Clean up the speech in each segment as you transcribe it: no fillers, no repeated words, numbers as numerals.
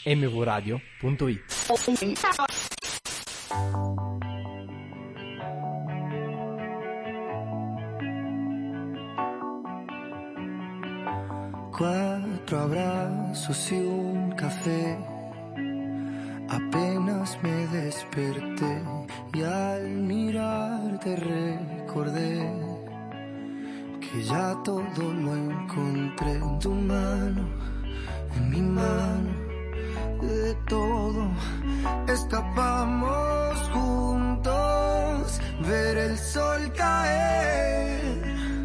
mvradio.it. Cuatro abrazos y un café. Apenas me desperté y al mirarte recordé que ya todo lo encontré en tu mano, en mi mano, de todo. Escapamos juntos, ver el sol caer.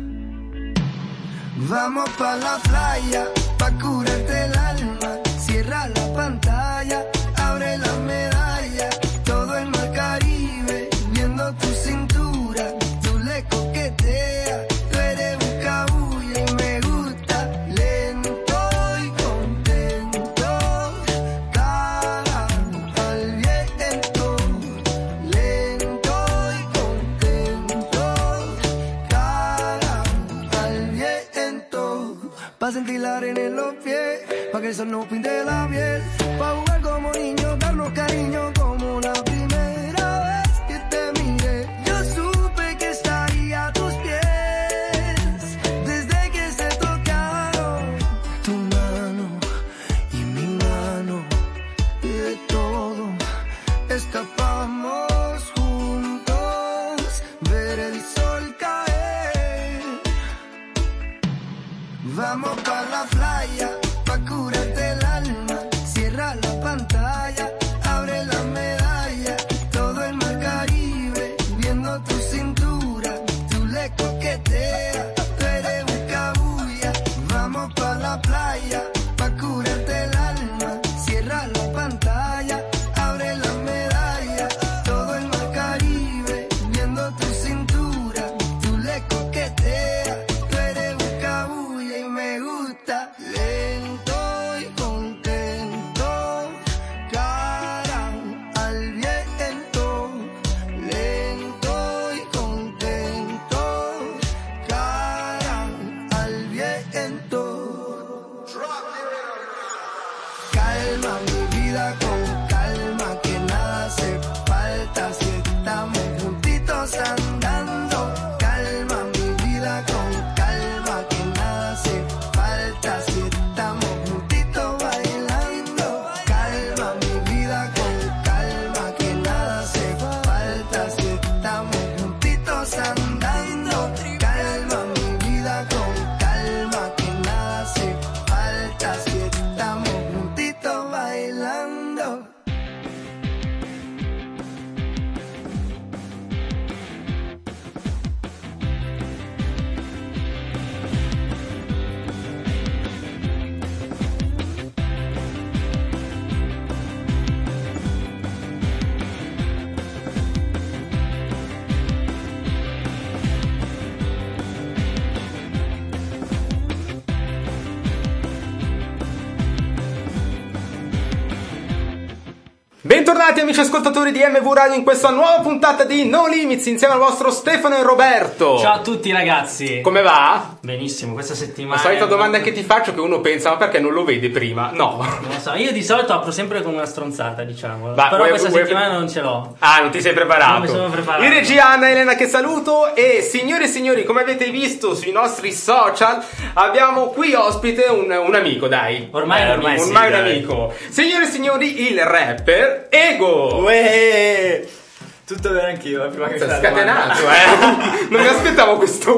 Vamos pa' la playa, pa' curarte el alma. Cierra la pantalla, abre la medalla. Todo el mar Caribe, viendo tu cintura. Tú le coqueteas, tú eres buscabulla y me gusta. Lento y contento, cara al viento. Lento y contento, cara al viento. Pa' sentir la arena en los pies, pa' que el sol no pinte la piel. Pa' jugar como niños, darnos cariño como la primera vez que te miré. Yo supe que estaría a tus pies desde que se tocaron tu mano y mi mano. De todo escapamos juntos, ver el sol caer. Vamos pa' la playa, pa' curarte el alma. Cierra la pantalla, abre la medalla. Todo el mar Caribe, viendo tu cintura. Tú le coqueteas, tú eres buscabulla. Vamos pa' la playa, pa' curarte el alma. Cierra la pantalla, abre la medalla. Todo el mar Caribe, viendo tu cintura. Tú le coqueteas, tú eres buscabulla y me gusta. Lento y contento, cara al viento. Lento y contento, cara al viento. Calma mi vida con calma, que nada hace falta si estamos juntitos andando. Calma mi vida con calma, que nada hace falta si estamos juntitos bailando. Calma mi vida con calma, que nada hace falta si estamos juntitos andando. Calma mi vida con calma, que nada hace falta si estamos juntitos bailando. Bentornati amici ascoltatori di MV Radio in questa nuova puntata di No Limits insieme al vostro Stefano e Roberto. Ciao a tutti ragazzi. Come va? Benissimo, questa settimana. La solita domanda che ti faccio, che uno pensa, ma perché non lo vedi prima? No. Non lo so, io di solito apro sempre con una stronzata, diciamo. Va, però questa settimana non ce l'ho. Ah, non ti sei preparato? Non mi sono preparato. In regia Anna Elena che saluto. E signore e signori, come avete visto sui nostri social, abbiamo qui ospite un amico, dai. Ormai un amico. Signore e signori, il rapper Ego. Uè! Tutto bene anch'io, prima che sia scatenato, non mi aspettavo questo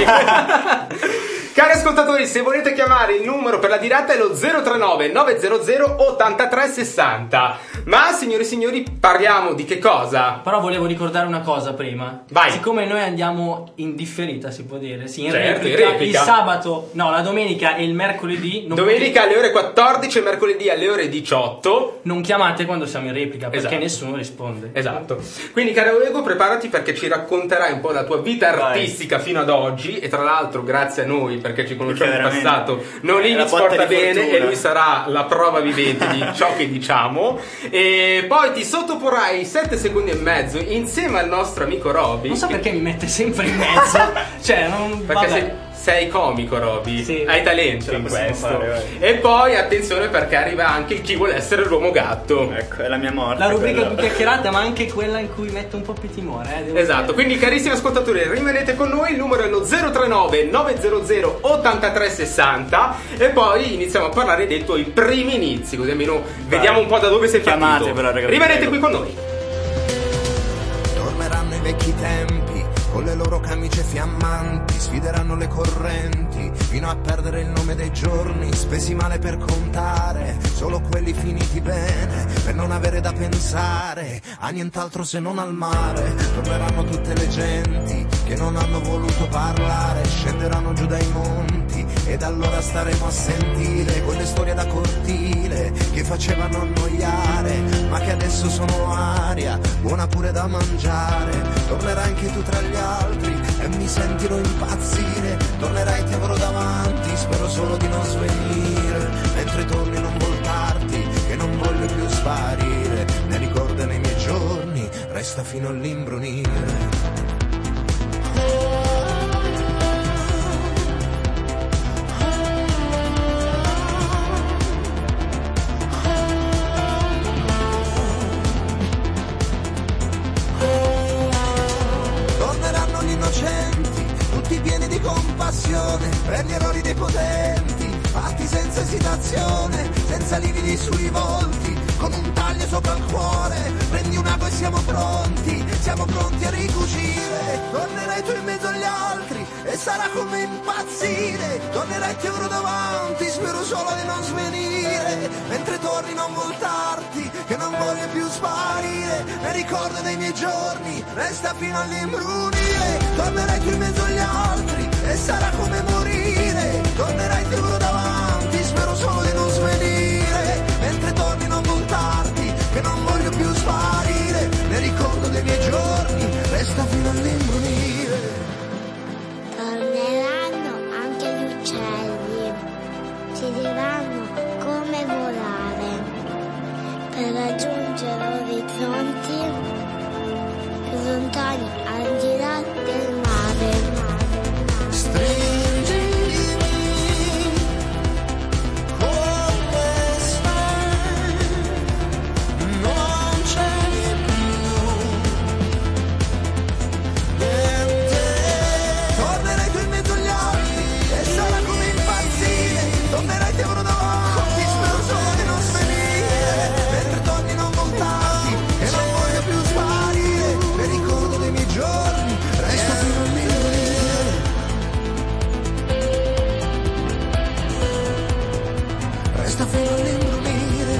Cari ascoltatori, se volete chiamare il numero per la diretta è lo 039 900 8360. Ma signori e signori, parliamo di che cosa? Però volevo ricordare una cosa prima. Vai. Siccome noi andiamo in differita, si può dire, sì, in Certo, in replica, replica. il sabato, no, la domenica e il mercoledì. Domenica alle ore 14 e mercoledì alle ore 18. Non chiamate quando siamo in replica, perché Esatto. nessuno risponde. Esatto. Quindi caro Ego, preparati perché ci racconterai un po' la tua vita Vai. artistica fino ad oggi. E tra l'altro grazie a noi, perché ci conosciamo in veramente passato, No è Limits la botta porta di bene fortuna. e lui sarà la prova vivente di ciò che diciamo. E poi ti sottoporrai 7 secondi e mezzo insieme al nostro amico Roby. Non so perché mi mette sempre in mezzo. Cioè, non. Perché Vabbè. sei comico, Roby. Sì. Hai talento Ce la in possiamo questo. fare, vai. E poi attenzione perché arriva anche il chi vuole essere l'uomo gatto. Ecco, è la mia morte. La rubrica quella. più chiacchierata, ma anche quella in cui metto un po' più timore. Devo Esatto, dire. quindi carissimi ascoltatori, rimanete con noi, il numero è lo 039 900 8360 e poi iniziamo a parlare dei tuoi primi inizi, così almeno vediamo un po' da dove sei partito. Chiamate però, ragazzi, Rimanete prego. qui con noi. Torneranno i vecchi tempi, con le loro camicie fiammanti, sfideranno le correnti, fino a perdere il nome dei giorni, spesi male per contare, solo quelli finiti bene, per non avere da pensare a nient'altro se non al mare. Torneranno tutte le genti che non hanno voluto parlare, scenderanno giù dai monti ed allora staremo a sentire quelle storie da cortile che facevano annoiare, ma che adesso sono aria buona pure da mangiare. Tornerai anche tu tra gli altri e mi sentirò impazzire, tornerai ti avrò davanti, spero solo di non svenire, mentre torni non voltarti, che non voglio più sparire, ne ricordo nei miei giorni, resta fino all'imbrunire. Torneranno gli innocenti, tutti pieni di compassione, per gli errori dei potenti, fatti senza esitazione, senza lividi sui volti, con un taglio sopra il cuore, prendi un ago e siamo pronti a ricucire. Tornerai tu in mezzo agli altri e sarà come impazzire, tornerai ti avrò davanti, spero solo di non svenire, mentre torni non voltarti, che non voglio più sparire, ne ricordo dei miei giorni, resta fino all'imbrunire. Tornerai tu in mezzo agli altri e sarà come morire, tornerai ti avrò davanti, spero solo di non svenire, mentre torni non voltarti, che non voglio più sparire, ne ricordo dei miei giorni, resta fino all'imbrunire. Torneranno anche gli uccelli, ci diranno come volare, per raggiungere orizzonti più lontani al di là del mare. Stringimi come stai, non c'è più niente. Tornerai tu in mezzo agli altri e sarà come impazzire, tornerai ti avrò davanti, spero solo di non svenire, mentre torni non voltarti, e non voglio più sparire, mi ricordo dei miei giorni, resto fino all'imbrunire. Resta fino all'imbrunire.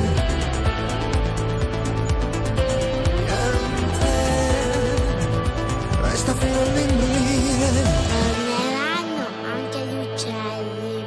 Niente. Resta fino all'imbrunire. Torneranno anche gli uccelli.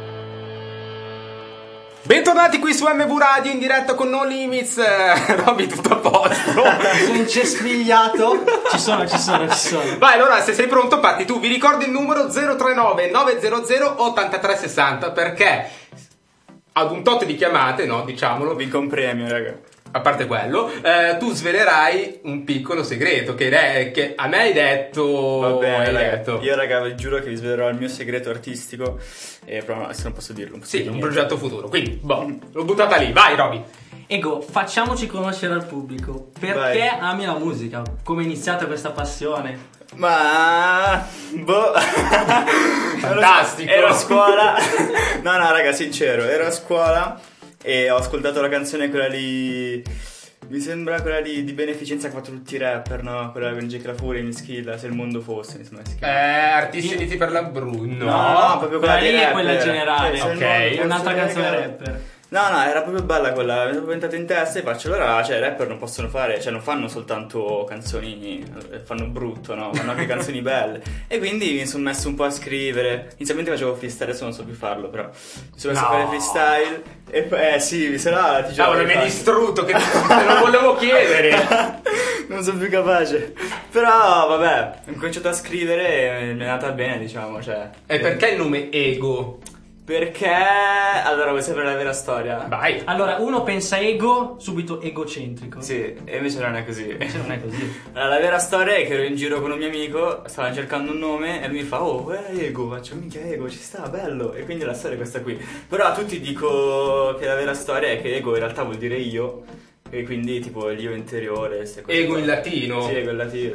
Bentornati qui su MV Radio in diretta con No Limits. Roby, tutto a posto? Sono incesfigliato. Ci sono. Vai, allora se sei pronto parti tu. Vi ricordo il numero 039 900 8360 perché ad un tot di chiamate, no, diciamolo, Vinco un premio, raga. a parte quello, tu svelerai un piccolo segreto che a me hai detto. Va bene, hai raga. detto. Io, raga, vi giuro che vi svelerò il mio segreto artistico. Però se non posso dirlo. Sì, un progetto futuro. Quindi, l'ho buttata lì. Vai, Roby. Ego, facciamoci conoscere al pubblico. Perché Vai. ami la musica? Come è iniziata questa passione? Ma boh. Fantastico. Ero a scuola. No, raga, sincero, ero a scuola e ho ascoltato la canzone quella lì. Mi sembra quella lì di beneficenza che ha fatto tutti i rapper, no? Quella con Jake La Furia, Mischilla, Se il mondo fosse, mi sembra si chiama. Artisti uniti per la Bruno. No, proprio Quella quella lì di è quella rapper. generale. Se il Ok. mondo Un'altra fosse canzone regalo. rapper. No, era proprio bella quella, mi è proprio entrata in testa e faccio allora, cioè i rapper non possono fare, cioè non fanno soltanto canzoni, fanno brutto, no? Fanno anche canzoni belle. E quindi mi sono messo un po' a scrivere. Inizialmente facevo freestyle, adesso non so più farlo, però mi sono messo a fare freestyle e poi, sì, se no ti Cavolo, mi hai distrutto, che te lo volevo chiedere. Non sono più capace. Però vabbè, ho cominciato a scrivere e mi è andata bene, diciamo, cioè. E perché il nome Ego? Perché... Allora, vuoi sapere la vera storia? Vai. Allora, uno pensa ego, subito egocentrico. Sì, e invece non è così. Invece non è così. Allora, la vera storia è che ero in giro con un mio amico, stava cercando un nome e lui mi fa: oh, è Ego. Faccio: minchia, Ego, ci sta, bello. E quindi la storia è questa qui. Però a tutti dico che la vera storia è che Ego in realtà vuol dire io. E quindi tipo l'io interiore, queste cose Ego qua. in latino. Sì, Ego in latino.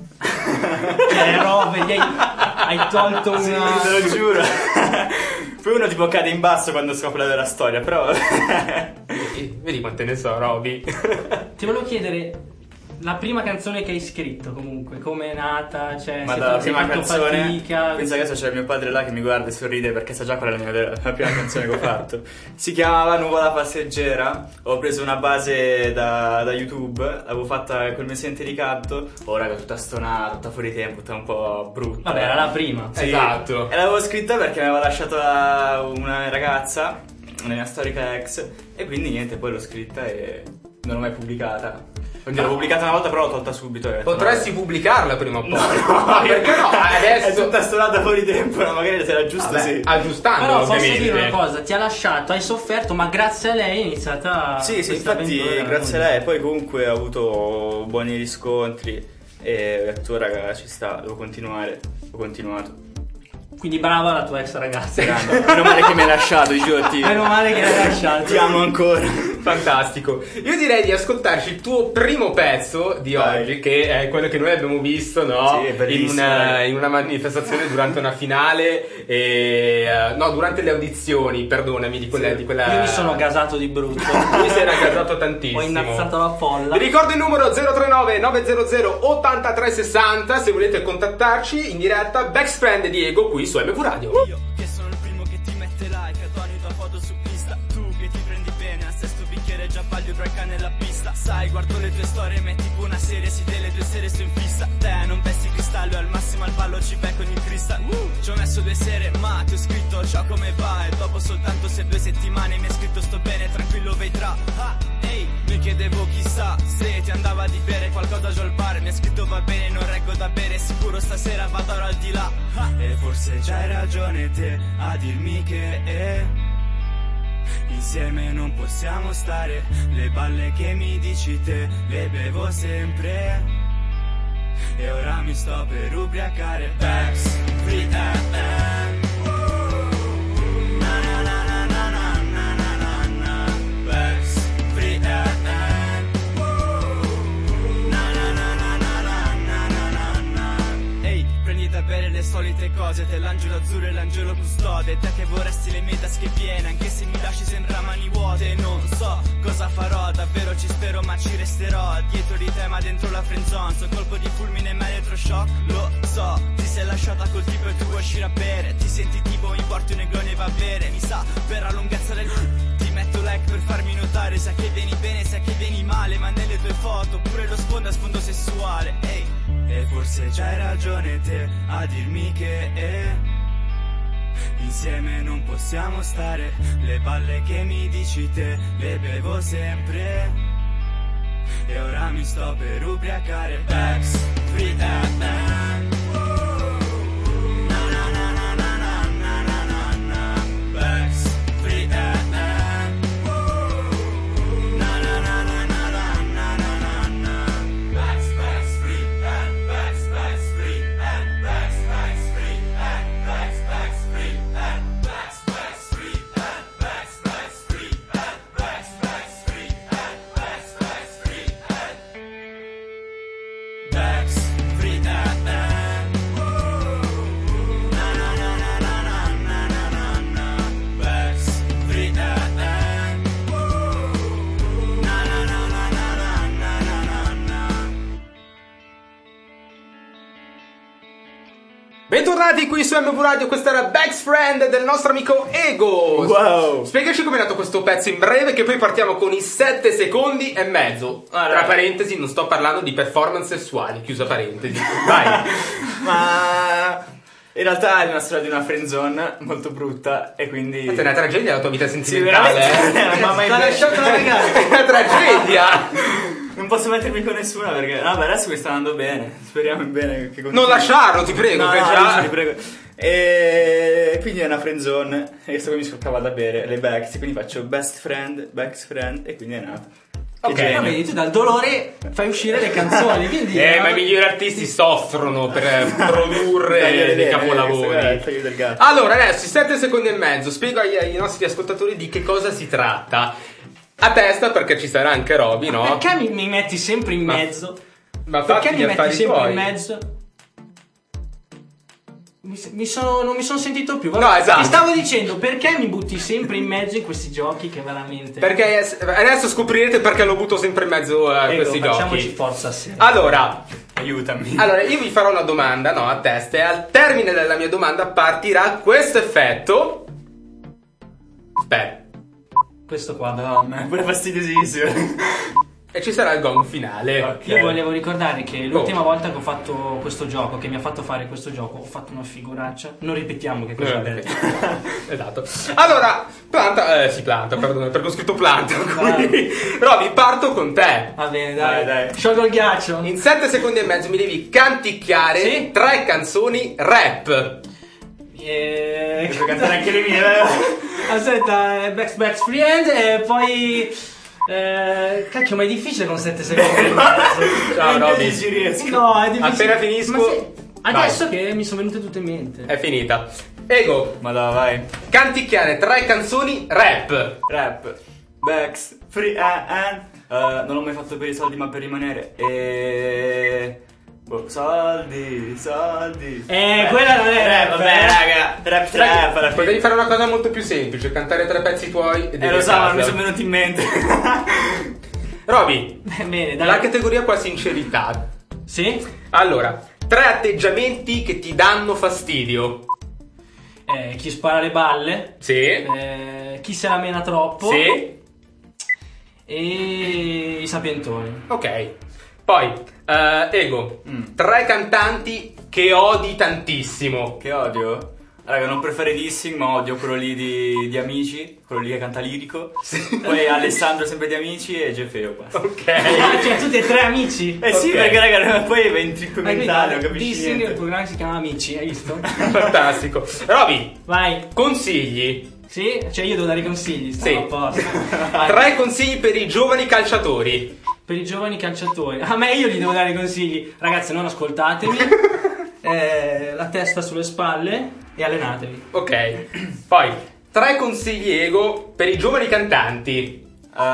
Che robe, hai tolto Sì, una... te lo giuro. Poi uno tipo cade in basso quando scopre la vera storia, però... Vedi quante ne so, Roby. Ti volevo chiedere la prima canzone che hai scritto comunque, come è nata, cioè Ma se dalla hai prima fatto canzone, fatica. pensa che adesso c'è mio padre là che mi guarda e sorride perché sa già qual è la prima canzone che ho fatto. Si chiamava Nuvola passeggera, ho preso una base da YouTube, l'avevo fatta col mio sente di canto, oh raga, tutta stonata, tutta fuori tempo, tutta un po' brutta. Vabbè, era la prima. Sì. Esatto. E l'avevo scritta perché mi aveva lasciato una ragazza, una mia storica ex, e quindi niente, poi l'ho scritta e non l'ho mai pubblicata. Quindi l'ho pubblicata una volta, però l'ho tolta subito. E ho detto, Potresti no. pubblicarla prima o poi. No, perché no? È Adesso tutta stonata fuori tempo, no? Magari se era giusto, Vabbè, sì. aggiustando Però posso ovviamente. dire una cosa, ti ha lasciato, hai sofferto, ma grazie a lei è iniziata Sì, questa infatti, avventura. grazie a lei. Poi comunque ho avuto buoni riscontri e ho detto, raga, ci sta, devo continuare. Ho continuato. Quindi brava la tua ex ragazza. Grande. Meno male che mi hai lasciato, giuro, Meno male che l'hai lasciato. ti amo ancora. Fantastico. Io direi di ascoltarci il tuo primo pezzo di Vai. oggi, che è quello che noi abbiamo visto, no? Sì, è bellissimo, in una manifestazione durante una finale no, durante le audizioni, perdonami, di quella Io mi sono gasato di brutto. Lui si era gasato tantissimo. Ho innazzato la folla. Vi ricordo il numero 039 900 8360 se volete contattarci in diretta. Best Friend Diego qui su MV Radio. Io che sono il primo che ti mette like ad ogni tua foto su Insta. Tu che ti prendi bene al sesto bicchiere già paglio tra il cane nella pista. Sai, guardo le tue storie, metti tipo una serie, sì, delle tue serie sto in fissa. Te non vesti cristallo e al massimo al ballo ci becco ogni crista. Ci ho messo 2 sere ma ti ho scritto ciao come va. E dopo soltanto se 2 settimane mi hai scritto sto bene, tranquillo vedrà. Ehi, mi chiedevo chissà se ti andava di bere qualcosa giù al bar. Mi hai scritto va bene, non reggo da bere, sicuro stasera vado al di là. E forse c'hai ragione te a dirmi che insieme non possiamo stare. Le balle che mi dici te le bevo sempre e ora mi sto per ubriacare. Bax, free FM. Na na na na na na na na na. Bax, free FM. Na na na na na na na na na. Ehi, prendi da bere le solite cose, te l'angelo azzurro e l'angelo custode. Te che vorresti le mie tasche piene, anche se mi lasci sembra mani vuote. Non so cosa farò, davvero ci spero ma ci resterò dietro di te ma dentro la friendzone. So colpo di fulmine ma elettroshock, lo so. Ti sei lasciata col tipo e tu vuoi uscire a bere. Ti senti tipo mi porti un negrone e va bene. Mi sa per la lunghezza del ti metto like per farmi notare. Sa che vieni bene, sa che vieni male, ma nelle tue foto pure lo sfondo a sfondo sessuale. Ehi, e forse c'hai ragione te a dirmi che insieme non possiamo stare. Le balle che mi dici te le bevo sempre e ora mi sto per ubriacare. Bax, free FM. Na na na na na na na na na na. Bax, free FM. Na na na na na na na na na. Bax, bax, free FM. Bax, bax, free FM. Bax, bax, free FM. Bax, bax, free FM. Bax, bax, free FM. Bax, bax, free FM. Bax, bax, free FM. Bax, bax, free FM. Bax, free FM. Na na na na na na na na na. Bax, free FM. Na na na na na na na na. Bentornati qui su MV Radio, questa era Best Friend del nostro amico Ego. Wow. Spiegaci com'è nato questo pezzo in breve, che poi partiamo con i 7 secondi e mezzo. Tra parentesi, non sto parlando di performance sessuali, chiusa parentesi. Vai. Ma in realtà è una storia di una friendzone molto brutta e quindi... È una tragedia la tua vita Sì, sentimentale. veramente. Ma mai T'ha lasciato la ragazza. È una tragedia. Non posso mettermi con nessuna perché... Vabbè, adesso mi sta andando bene. Speriamo in bene che Non lasciarlo, ti prego, No, che no, già... ti prego. E quindi è una friendzone. E questo qui mi scoccava da bere, le Bex. Quindi faccio best friend e quindi è nato. Ok, Ma vedi, tu dal dolore fai uscire le canzoni, quindi... ma i migliori artisti soffrono per produrre dei capolavori. Taglio del gatto. Allora, adesso, 7 secondi e mezzo, spiego ai nostri ascoltatori di che cosa si tratta. A testa, perché ci sarà anche Roby, no? Perché mi metti sempre in mezzo? Ma Perché fatti mi gli metti affari sempre tuoi. in mezzo? Non mi sono sentito più. No, esatto. Ti stavo dicendo, perché mi butti sempre in mezzo in questi giochi che veramente... Perché adesso scoprirete perché lo butto sempre in mezzo a questi facciamoci giochi. forza sì. Allora, Aiutami. allora, io vi farò una domanda, no, a testa, e al termine della mia domanda partirà questo effetto. Aspetta. Questo qua. Madonna, è pure fastidiosissimo. E ci sarà il gong finale. Ok. Io volevo ricordare che l'ultima volta che ho fatto questo gioco, che mi ha fatto fare questo gioco, ho fatto una figuraccia. Non ripetiamo che cosa ho detto. Esatto. Allora, perdone, perché ho scritto planta. Quindi, Roby, parto con te. Va bene, dai. Dai. Sciolgo il ghiaccio. In 7 secondi e mezzo mi devi canticchiare Sì? 3 canzoni rap. Devo cantare anche le mie. Aspetta, Backs Friend e poi... cacchio, ma è difficile con 7 secondi e mezzo. Ciao Roby. Ci riesco. No, è difficile. Appena finisco, Ma sì, adesso vai. che mi sono venute tutte in mente. È finita. Ego, Ma dai, vai. canticchiare 3 canzoni rap. Rap. Bex. Free and. Non l'ho mai fatto per i soldi, ma per rimanere. E. Soldi. Quella non è rap, vabbè, raga. Rap trap alla fine. Potevi fare una cosa molto più semplice, cantare 3 pezzi tuoi e devi Lo so, a ma casa. mi sono venuti in mente. Roby, Bene, la dai. categoria qua sincerità. Sì? Allora, 3 atteggiamenti che ti danno fastidio. Chi spara le balle. Sì. Chi se la mena troppo. Sì. E i sapientoni. Ok. Poi, Ego, 3 cantanti che odi tantissimo. Che odio? Raga, non preferitissimo, ma odio quello lì di Amici, quello lì che canta lirico. Poi Alessandro sempre di Amici e Gefeo qua. Ok. Cioè, tutti e 3 amici. Eh sì, Ok. perché raga, poi va in triplo mentale, non capisci Dissi il niente. programma si chiama Amici, hai visto? Fantastico. Roby, Vai. consigli. Sì? Cioè io devo dare i consigli. Sì. A posto. Vai. 3 consigli per i giovani calciatori. Per i giovani calciatori. A me io gli devo dare i consigli. Ragazzi, non ascoltatemi. La testa sulle spalle e allenatevi. Ok. Poi, 3 consigli Ego per i giovani cantanti.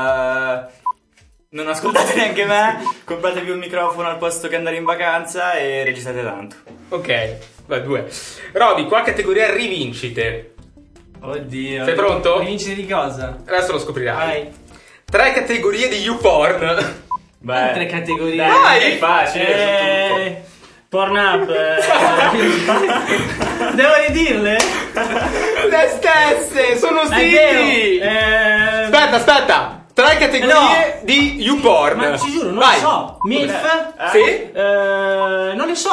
Non ascoltate neanche me, compratevi un microfono al posto che andare in vacanza e registrate tanto. Ok, va 2. Roby, qua categoria rivincite. Oddio. Sei pronto? Rivincite di cosa? Adesso lo scoprirai. Vai. 3 categorie di YouPorn. Beh, 3 categorie. dai, è facile, su tutto. Pornhub. Devo ridirle? Le stesse, sono È simili. vero. Aspetta. 3 categorie No. di YouPorn. Ma ci giuro, non Vai. lo so. MILF? Sì? Non le so.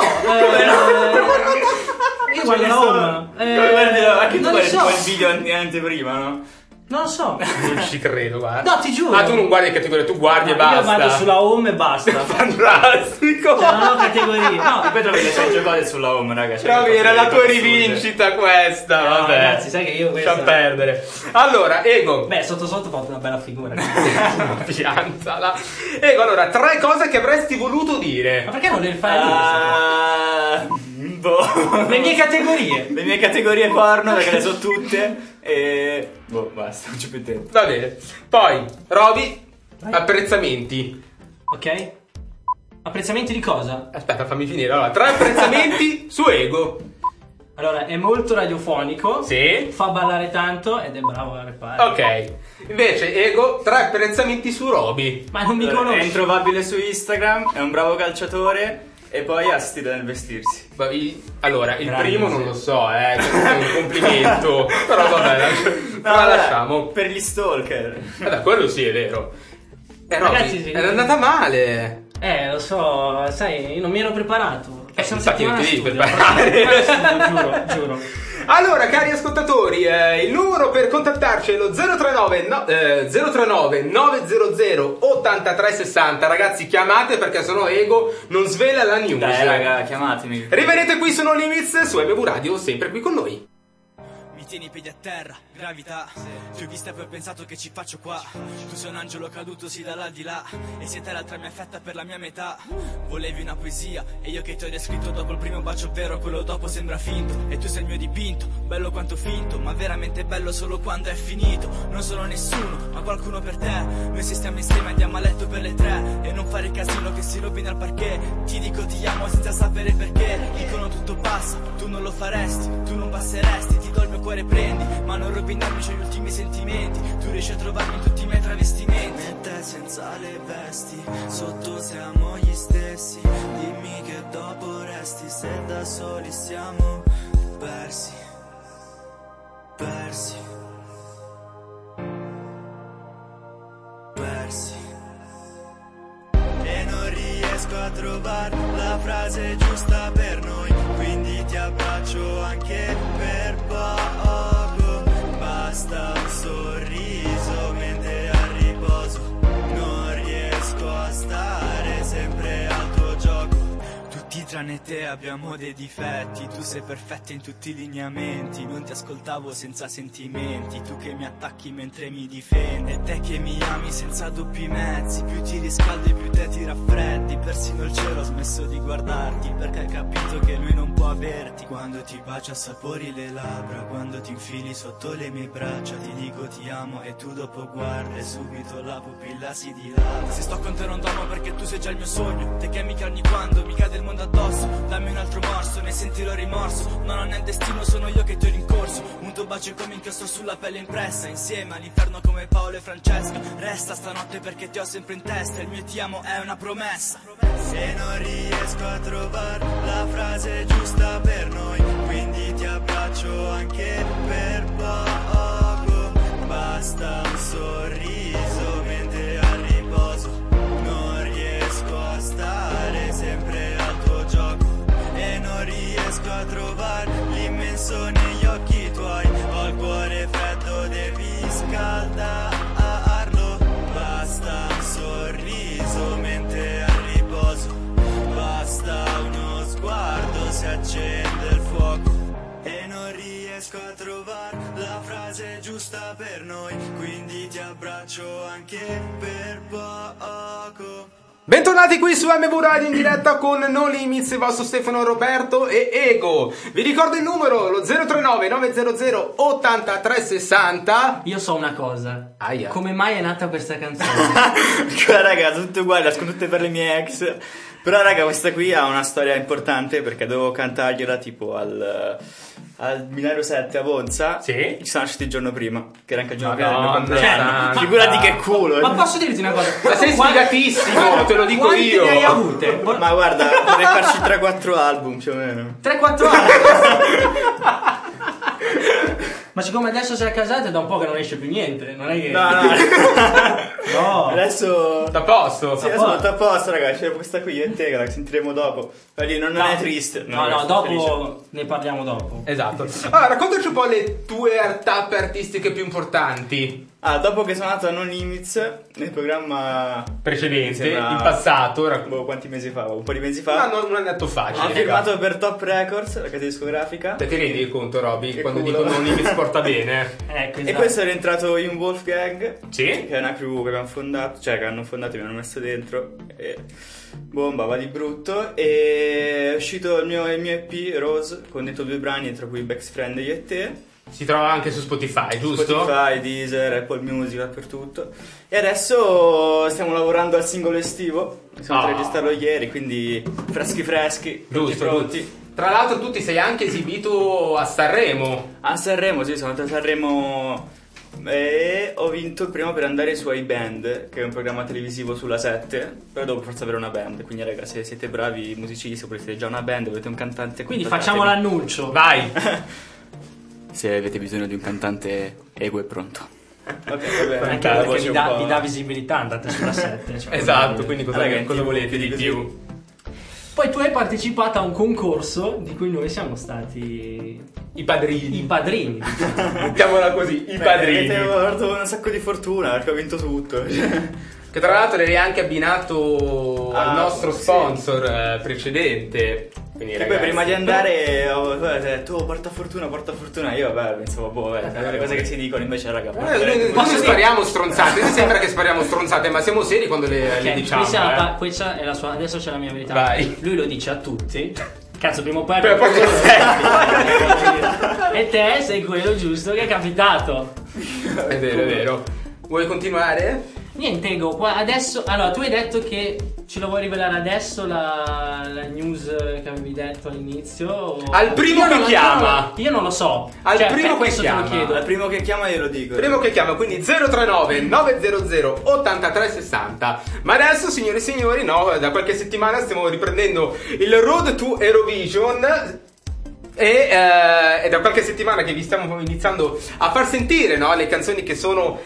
Io guardo la home. Guardi, anche tu non guardi lo tipo il so. video in anteprima, no? Non lo so. Non ci credo, guarda. No, ti giuro. Ah, tu non guardi le categorie, tu guardi e Io basta. vado sulla home e basta. Fantastico. Cioè, non ho categorie. No, E poi trovi le 100 cose sulla home, raga. cioè, Roby, cose- era la tua cose assurde. rivincita questa, No, vabbè. ragazzi, sai che io questa- Lascia perdere. Allora, Ego. beh, sotto sotto ho fatto una bella figura. Piantala. Ego, allora, 3 cose che avresti voluto dire. Ma perché non le fai dire? Boh. Le mie categorie. Le mie categorie porno, perché le so tutte. E. Boh, basta, non c'è più tempo. Va bene. Poi, Roby, apprezzamenti. Ok? Apprezzamenti di cosa? Aspetta, fammi finire. Allora, 3 apprezzamenti su Ego. Allora, è molto radiofonico. Sì. Fa ballare tanto ed è bravo a rappare. Ok. Invece, Ego, 3 apprezzamenti su Roby. Ma non mi È conosci. introvabile su Instagram, è un bravo calciatore e poi ha stile nel vestirsi. Allora, il Grande, primo sì. non lo so, questo è un complimento. Però vabbè, la vabbè, lasciamo. Per gli stalker. Vabbè, quello sì, è vero. Roby, Ragazzi, sì. è andata male. Lo so, sai, io non mi ero preparato. Faccio una infatti non settimana ti devi studio, preparare. faccio una settimana studio, giuro. Allora, cari ascoltatori, il numero per contattarci è lo 039 900 8360. Ragazzi, chiamate perché sennò Ego non svela la news. Dai raga, chiamatemi. Rimanete qui su No Limits, su MV Radio, sempre qui con noi. Mi tieni i piedi a terra, gravità. Più che step ho pensato che ci faccio qua. Tu sei un angelo caduto sì dall'aldilà. E sei te l'altra mia fetta per la mia metà. Volevi una poesia e io che ti ho descritto dopo il primo bacio vero, quello dopo sembra finto. E tu sei il mio dipinto, bello quanto finto, ma veramente bello solo quando è finito. Non sono nessuno, ma qualcuno per te. Noi se stiamo insieme andiamo a letto per le 3. E non fare casino che si rovina al parquet. Ti dico ti amo senza sapere perché. Dicono tutto passa, tu non lo faresti, tu non passeresti. Ti do il mio cuore prendi, ma non rovinarmi c'ho gli ultimi sentimenti. Tu riesci a trovarmi in tutti i miei travestimenti. E te senza le vesti, sotto siamo gli stessi. Dimmi che dopo resti, se da soli siamo persi. Persi. Persi. E non riesco a trovare la frase giusta per noi, quindi ti abbraccio anche per poco. Basta un sorriso mentre a riposo, non riesco a stare sempre al tuo gioco. Tutti tranne te abbiamo dei difetti, tu sei perfetta in tutti i lineamenti. Non ti ascoltavo senza sentimenti, tu che mi attacchi mentre mi difendi. E te che mi ami senza doppi mezzi, più ti riscaldi più te ti raffreddi. Persino il cielo ha smesso di guardarti, perché hai capito che lui non può averti. Quando ti bacia assapori le labbra, quando ti infili sotto le mie braccia. Ti dico ti amo e tu dopo guardi e subito la pupilla si dilata. Se sto con te non dormo perché tu sei già il mio sogno. Te che mi calmi quando mi cade il mondo addosso. Dammi un altro morso, ne sentirò rimorso. No, non è il destino, sono io che ti ho rincorso. Un tuo bacio è come inchiostro sulla pelle impressa. Insieme all'inferno come Paolo e Francesca. Resta stanotte perché ti ho sempre in testa. Il mio ti amo è una promessa. Se non riesco a trovare la frase giusta per noi, quindi ti abbraccio anche per poco. Basta un sorriso mentre a riposo, non riesco a stare sempre al tuo gioco. E non riesco a trovare l'immenso negli occhi tuoi. Ho il cuore freddo, devi scaldarlo. Basta un sorriso mentre a riposo, basta uno sguardo se accende il fuoco. E non riesco a trovare la frase giusta per noi, quindi ti abbraccio anche per poco. Bentornati qui su MV Radio in diretta con No Limits, il vostro Stefano Roberto e Ego. Vi ricordo il numero, lo 039 900 8360. Io so una cosa. Aia. Come mai è nata questa canzone? Raga, tutte uguali, ascolto tutte per le mie ex. Però raga, questa qui ha una storia importante perché dovevo cantargliela tipo al Binario 7 a Monza. Sì. Ci sono usciti il giorno prima, che era anche il giorno Madonna, prima del mio compleanno. cioè, Figurati che culo. Ma posso dirti una cosa? Ma sei sfigatissimo, te lo dico quanti io. ne hai avute? Ma guarda, vorrei farci 3-4 album più o meno. 3-4 anni. Ma siccome adesso sei casato è da un po' che non esce più niente, non è che... No. No. Adesso... Sta a posto. Sì, adesso tutto a posto, ragazzi. C'è questa qui, io e te, che la sentiremo dopo. Quindi non è triste. No, ragazzi, dopo felice. ne parliamo dopo. Esatto. Allora, raccontaci un po' le tue tappe artistiche più importanti. Dopo che sono andato a No Limits, nel programma Precedente, mi sembra- in passato. quanti mesi fa? Un po' di mesi fa. No, non è andato facile. Ho firmato per Top Records, la casa discografica. Te ti rendi conto, Roby, Che quando culo. dico Non Limits porta bene? Ecco, E esatto. poi sono entrato in Wolfgang, Sì? che è una crew che abbiamo fondato, cioè che hanno fondato e mi hanno messo dentro. E bomba, va di brutto. E è uscito il mio EP, Rose, con dentro 2 brani, tra cui Best Friend Io e Te. Si trova anche su Spotify, giusto? Spotify, Deezer, Apple Music, dappertutto. E adesso stiamo lavorando al singolo estivo. Siamo Ah. a registrarlo ieri, quindi freschi, Giusto, pronti. giusto. Tra l'altro tu ti sei anche esibito a Sanremo. A Sanremo, sì, sono andato a Sanremo e ho vinto il primo per andare su iBand, che è un programma televisivo sulla 7. Però devo forse avere una band, quindi raga, se siete bravi musicisti, volete già una band, volete un cantante, Quindi contattatemi. facciamo l'annuncio. Vai. Se avete bisogno di un cantante, Ego è pronto. Ok, va bene. Anche La perché voce vi un po'. dà visibilità, andate sulla 7. Cioè, Esatto, quindi Raga, in cosa TV, volete di così. più? Poi tu hai partecipato a un concorso di cui noi siamo stati I padrini. Mettiamola così, i padrini. Avevo avuto un sacco di fortuna perché ho vinto tutto. Che tra l'altro eri anche abbinato al nostro sponsor precedente. Quindi, Che ragazzi, poi prima di andare ho detto porta fortuna. Io pensavo le cose che si dicono, invece raga. noi spariamo stronzate. Mi sembra che spariamo stronzate, ma siamo seri quando le diciamo. Questa è la sua. Adesso c'è la mia verità. Vai. Lui lo dice a tutti. Cazzo, prima o poi. E te sei quello giusto che è capitato. È vero. Vuoi continuare? Niente, Ego, qua adesso. Allora, tu hai detto che ce lo vuoi rivelare adesso la news che avevi detto all'inizio? Al primo che chiama. Io non lo so. Al primo per che questo chiama. te lo chiedo. Al primo che chiama io lo dico. Primo che chiama, quindi 039 900 8360. Ma adesso, signore e signori, no, da qualche settimana stiamo riprendendo il Road to Eurovision. E da qualche settimana che vi stiamo iniziando a far sentire, no, le canzoni che sono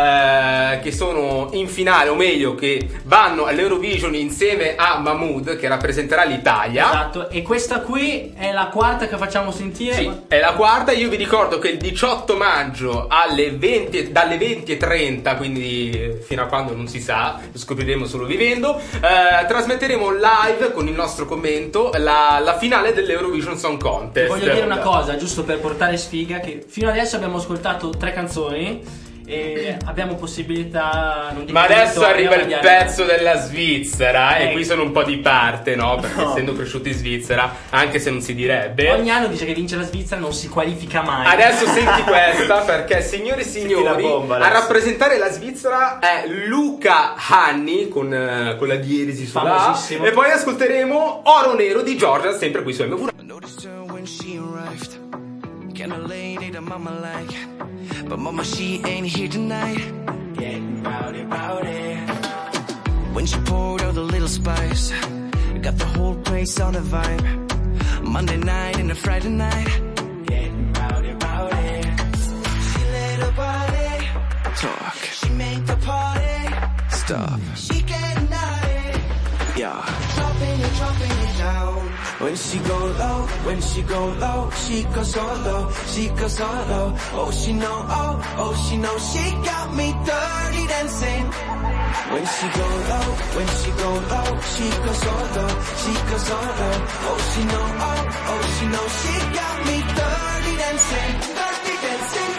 in finale, o meglio che vanno all'Eurovision insieme a Mahmood, che rappresenterà l'Italia. Esatto, e questa qui è la quarta che facciamo sentire. Sì, è la quarta. Io vi ricordo che il 18 maggio dalle 20:30, quindi fino a quando non si sa, lo scopriremo solo vivendo, trasmetteremo live con il nostro commento la finale dell'Eurovision Song Contest. Voglio dire una cosa, giusto per portare sfiga, che fino adesso abbiamo ascoltato 3 canzoni e abbiamo possibilità. Non dico Ma adesso vittoria, arriva il ma pezzo della Svizzera, e Ecco. qui sono un po' di parte, no? Perché essendo cresciuti in Svizzera, anche se non si direbbe. Ogni anno dice che vince la Svizzera, non si qualifica mai. Adesso senti questa, perché signore e signori, la bomba a adesso. rappresentare la Svizzera è Luca Hanni con la dieresi sulla A. Famosissimo. E poi ascolteremo Oro Nero di Giorgia, sempre qui su MV. I noticed her when she arrived. Kinda late, ate a mama like. But mama, she ain't here tonight. Getting rowdy, rowdy. When she poured out a little spice, got the whole place on a vibe. Monday night and a Friday night. Getting rowdy, rowdy. She let her body talk. She made the party stop. She getting naughty. Yeah. Dropping it down. When she go low, she goes solo, she goes solo. Oh, she know, she got me dirty dancing. When she go low, she goes solo, she goes solo. Oh, she know, she got me dirty dancing, dirty dancing.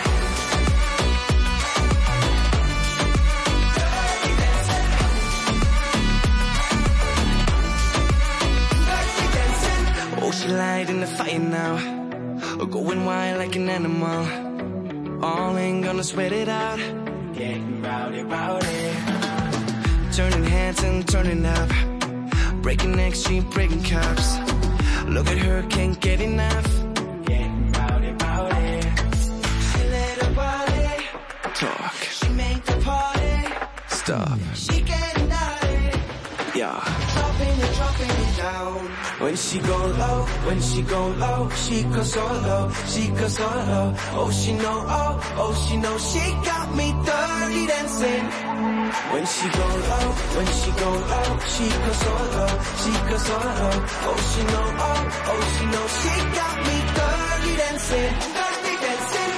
Oh, she light in the fire now, going wild like an animal. All ain't gonna sweat it out. Getting rowdy, rowdy. Turning heads and turning up, breaking necks, she breaking cups. Look at her, can't get enough. Getting rowdy, rowdy. She let her body talk. She make the party stop. She getting naughty. Yeah. Dropping it down. When she go low, she goes solo, she goes solo. Oh, she know, she got me dirty dancing. When she go low, she goes solo, she goes solo. Oh, she know, she got me dirty dancing, dirty dancing.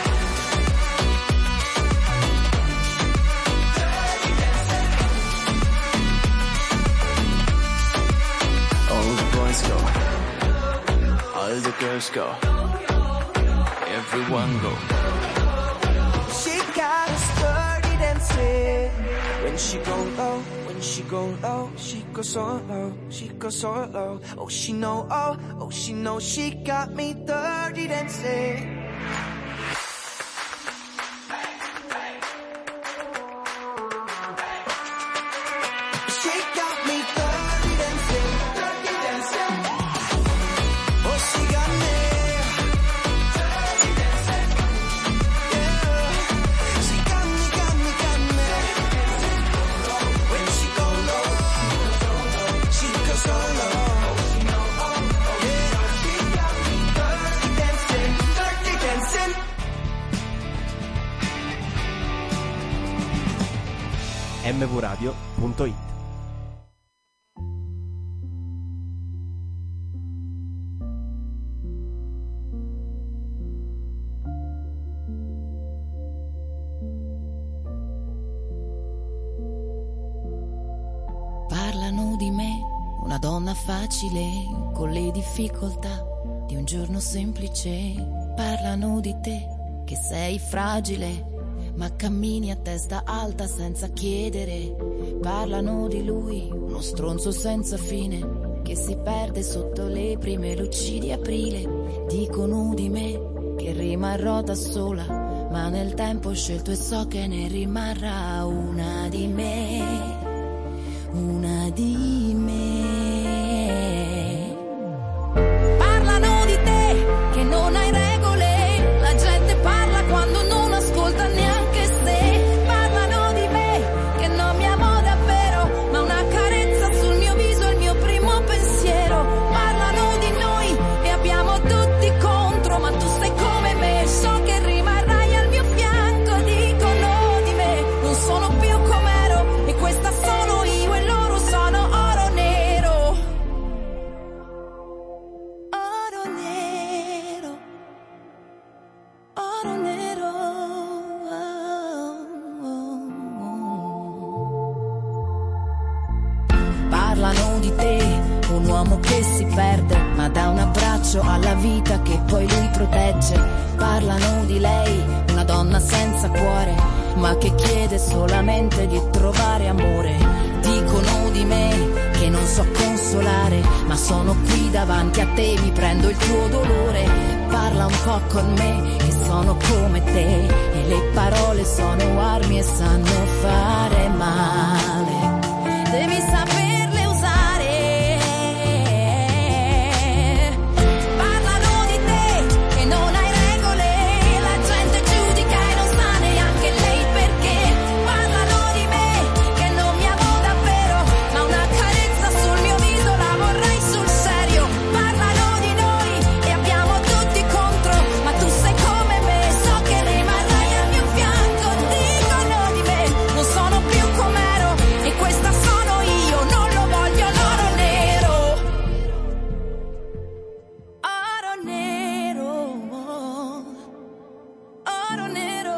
All the boys go, all the girls go, everyone go. She got us dirty dancing. When she go low, she goes solo, she goes solo. Oh, she know, she got me dirty dancing. She got me dirty dancing, dirty dancing. Oh, she got me dirty dancing. Yeah, she got me. When she go low, she goes solo. Yeah, she got me dirty dancing, dirty dancing. mvradio.it Parlano di me, una donna facile, con le difficoltà di un giorno semplice. Parlano di te, che sei fragile, ma cammini a testa alta senza chiedere. Parlano di lui, uno stronzo senza fine, che si perde sotto le prime luci di aprile. Dicono di me che rimarrò da sola, ma nel tempo ho scelto e so che ne rimarrà una di me, una di me. Parlano di te, che non hai regole, la gente parla quando non ascolta neanche se. Parlano di me, che non mi amo davvero, ma una carezza sul mio viso è il mio primo pensiero. Parlano di noi e abbiamo tutti contro, ma tu sei come me, so che rimarrai al mio fianco. Dicono di me, non sono più com'ero, e questa sono io e loro sono oro nero. Oro nero, oro nero. Parlano di te, un uomo che si perde, ma dà un abbraccio alla vita che poi lui protegge. Parlano di lei, una donna senza cuore, ma che chiede solamente di trovare amore. Dicono di me che non so consolare, ma sono qui davanti a te, mi prendo il tuo dolore. Parla un po' con me, che sono come te, e le parole sono armi e sanno fare male. Devi saperle usare. Parlano di te, che non hai regole, la gente giudica e non sa neanche lei perché. Parlano di me, che non mi amo davvero, ma una carezza sul mio viso la vorrei sul serio. Parlano di noi e abbiamo tutti contro, ma tu sei come me, so che rimarrai al mio fianco. Dicono di me, non sono più com'ero, e questa sono io, non lo voglio l'oro nero. Oro nero, oro nero.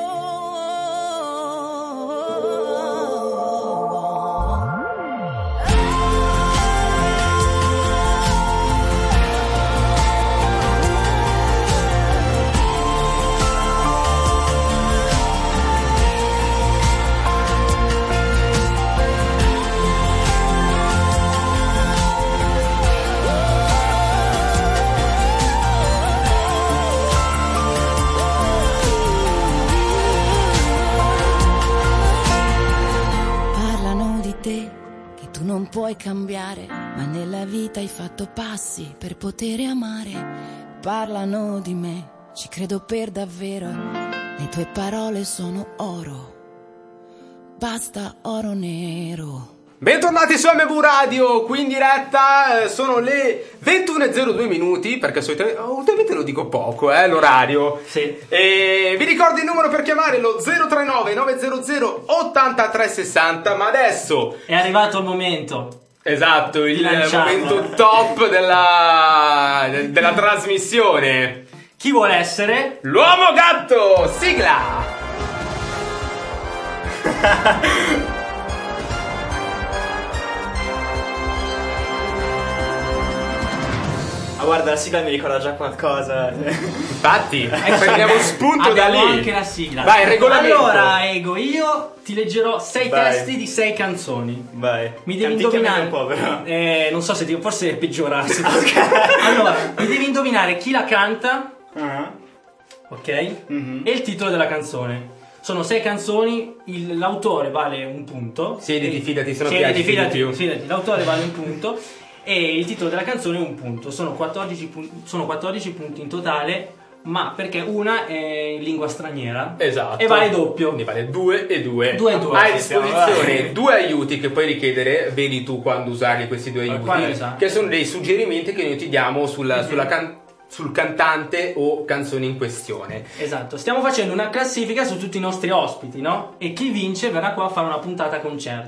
Parlano di te, che tu non puoi cambiare, ma nella vita hai fatto passi per poter amare. Parlano di me, ci credo per davvero, le tue parole sono oro, basta oro nero. Bentornati su MV Radio, qui in diretta, sono le 21:02 minuti, perché ultimamente lo dico poco, l'orario. Sì. E vi ricordo il numero per chiamare, lo 039 900 8360, ma adesso È arrivato il momento. esatto, il lanciarlo. momento top della trasmissione. Chi vuole essere? L'uomo gatto, sigla! Ah, guarda, la sigla mi ricorda già qualcosa. Infatti, prendiamo spunto da Abbiamo lì. anche la sigla. Vai, il regolamento. Allora, Ego, io ti leggerò 6 Vai. testi di 6 canzoni. Vai. Mi devi Canticchiamene indovinare. un po', però. Non so se forse peggiora. Ok. Allora, mi devi indovinare chi la canta, Ah. ok? Mhm. E il titolo della canzone. Sono 6 canzoni, l'autore vale un punto. Siediti, fidati, se no ti Siediti, agiti di fidati, più. fidati, l'autore vale un punto e il titolo della canzone è un punto. Sono 14 punti in totale, ma perché una è in lingua straniera. Esatto. E vale doppio. Quindi vale 2 e 2. 2 e 2. Hai a Ci siamo, disposizione vai. 2 aiuti che puoi richiedere, vedi tu quando usarli questi 2 aiuti. Quando esatto. Che sono dei suggerimenti che noi ti diamo sul cantante o canzone in questione. Esatto, stiamo facendo una classifica su tutti i nostri ospiti, no? E chi vince verrà qua a fare una puntata concerto.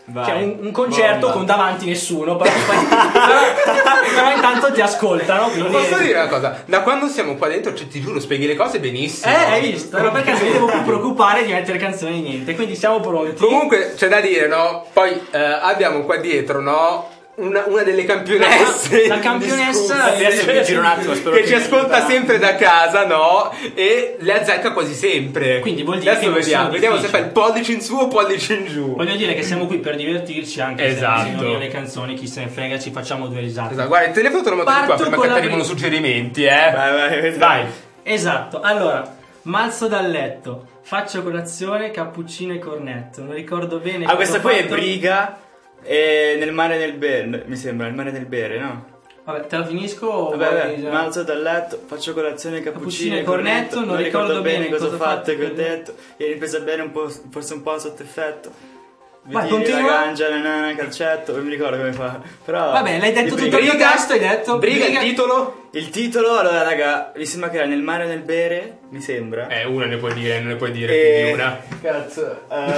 Vai. Cioè un concerto Bomba. con davanti nessuno, però intanto ti ascoltano. Quindi... Posso dire una cosa? Da quando siamo qua dentro, cioè, ti giuro, spieghi le cose benissimo. Hai visto? No, perché non mi devo più preoccupare di mettere canzoni niente, quindi siamo pronti. Comunque c'è da dire, no? Poi abbiamo qua dietro, no? Una delle campionesse. La campionessa Adesso mi giro un attimo, spero che ci mi ascolta aiuta. sempre da casa, no? E le azzecca quasi sempre. Quindi vuol dire adesso che non vediamo, sono vediamo se fa difficili. il pollice in su o pollice in giù. Voglio dire che siamo qui per divertirci, anche Esatto. se non io le canzoni, chi se ne frega, ci facciamo due risate. Esatto, guarda, il telefono te lo metto di qua Parto prima con che la arrivano prima. suggerimenti, Vai, Vai. Esatto, allora, malzo dal letto, faccio colazione, cappuccino e cornetto, non ricordo bene. Ah, questa cosa ho qui è fatto. Briga e nel mare del bere, mi sembra, nel mare del bere, no? Vabbè, te la finisco o Vabbè, vuoi già? mi alzo dal letto, faccio colazione, cappuccino Cappuccino e cornetto, non ricordo bene cosa ho cosa ho fatto e fatto che ho detto. Ieri presa bene un po', forse un po' sotto effetto. Vai, Vedi la continua. gancia, calcetto, non mi ricordo come fa. Però Vabbè, l'hai detto di tutto il Briga. testo, hai detto. Briga, il titolo? Il titolo, allora raga, mi sembra che era nel mare nel bere, mi sembra. Una ne puoi dire, non ne puoi dire E- più di una. Cazzo.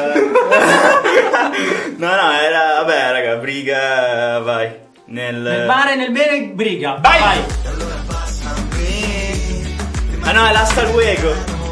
No, era, vabbè raga, Briga, vai. Nel mare, nel bene, briga. Vai! Ah no, è l'asta luego.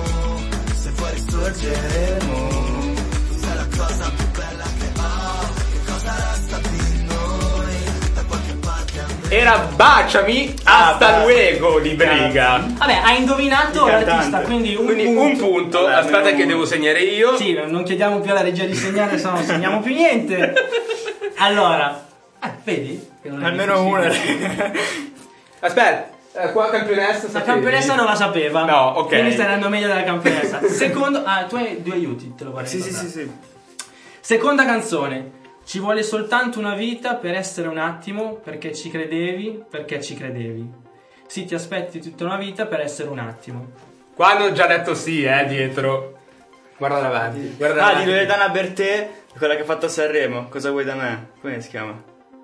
Era Baciami hasta luego di Briga. Vabbè, hai indovinato Il l'artista, cantante. quindi Quindi un punto. Vabbè, Aspetta almeno che uno. devo segnare io. Sì, non chiediamo più alla regia di segnare, se no non segniamo più niente. Allora, vedi? Che non è Almeno una. difficile. Aspetta, qua campionessa. La campionessa non la sapeva. No, ok. Quindi stai andando meglio della campionessa. Secondo. Ah, tu hai due aiuti, te lo vorrei Sì. ricordare. Seconda canzone. Ci vuole soltanto una vita per essere un attimo, perché ci credevi, perché ci credevi. Sì, ti aspetti tutta una vita per essere un attimo. Qua hanno già detto sì, dietro. Guarda davanti. Guarda Ah, davanti. di Loredana Bertè, quella che ha fatto a Sanremo. Cosa vuoi da me? Come si chiama?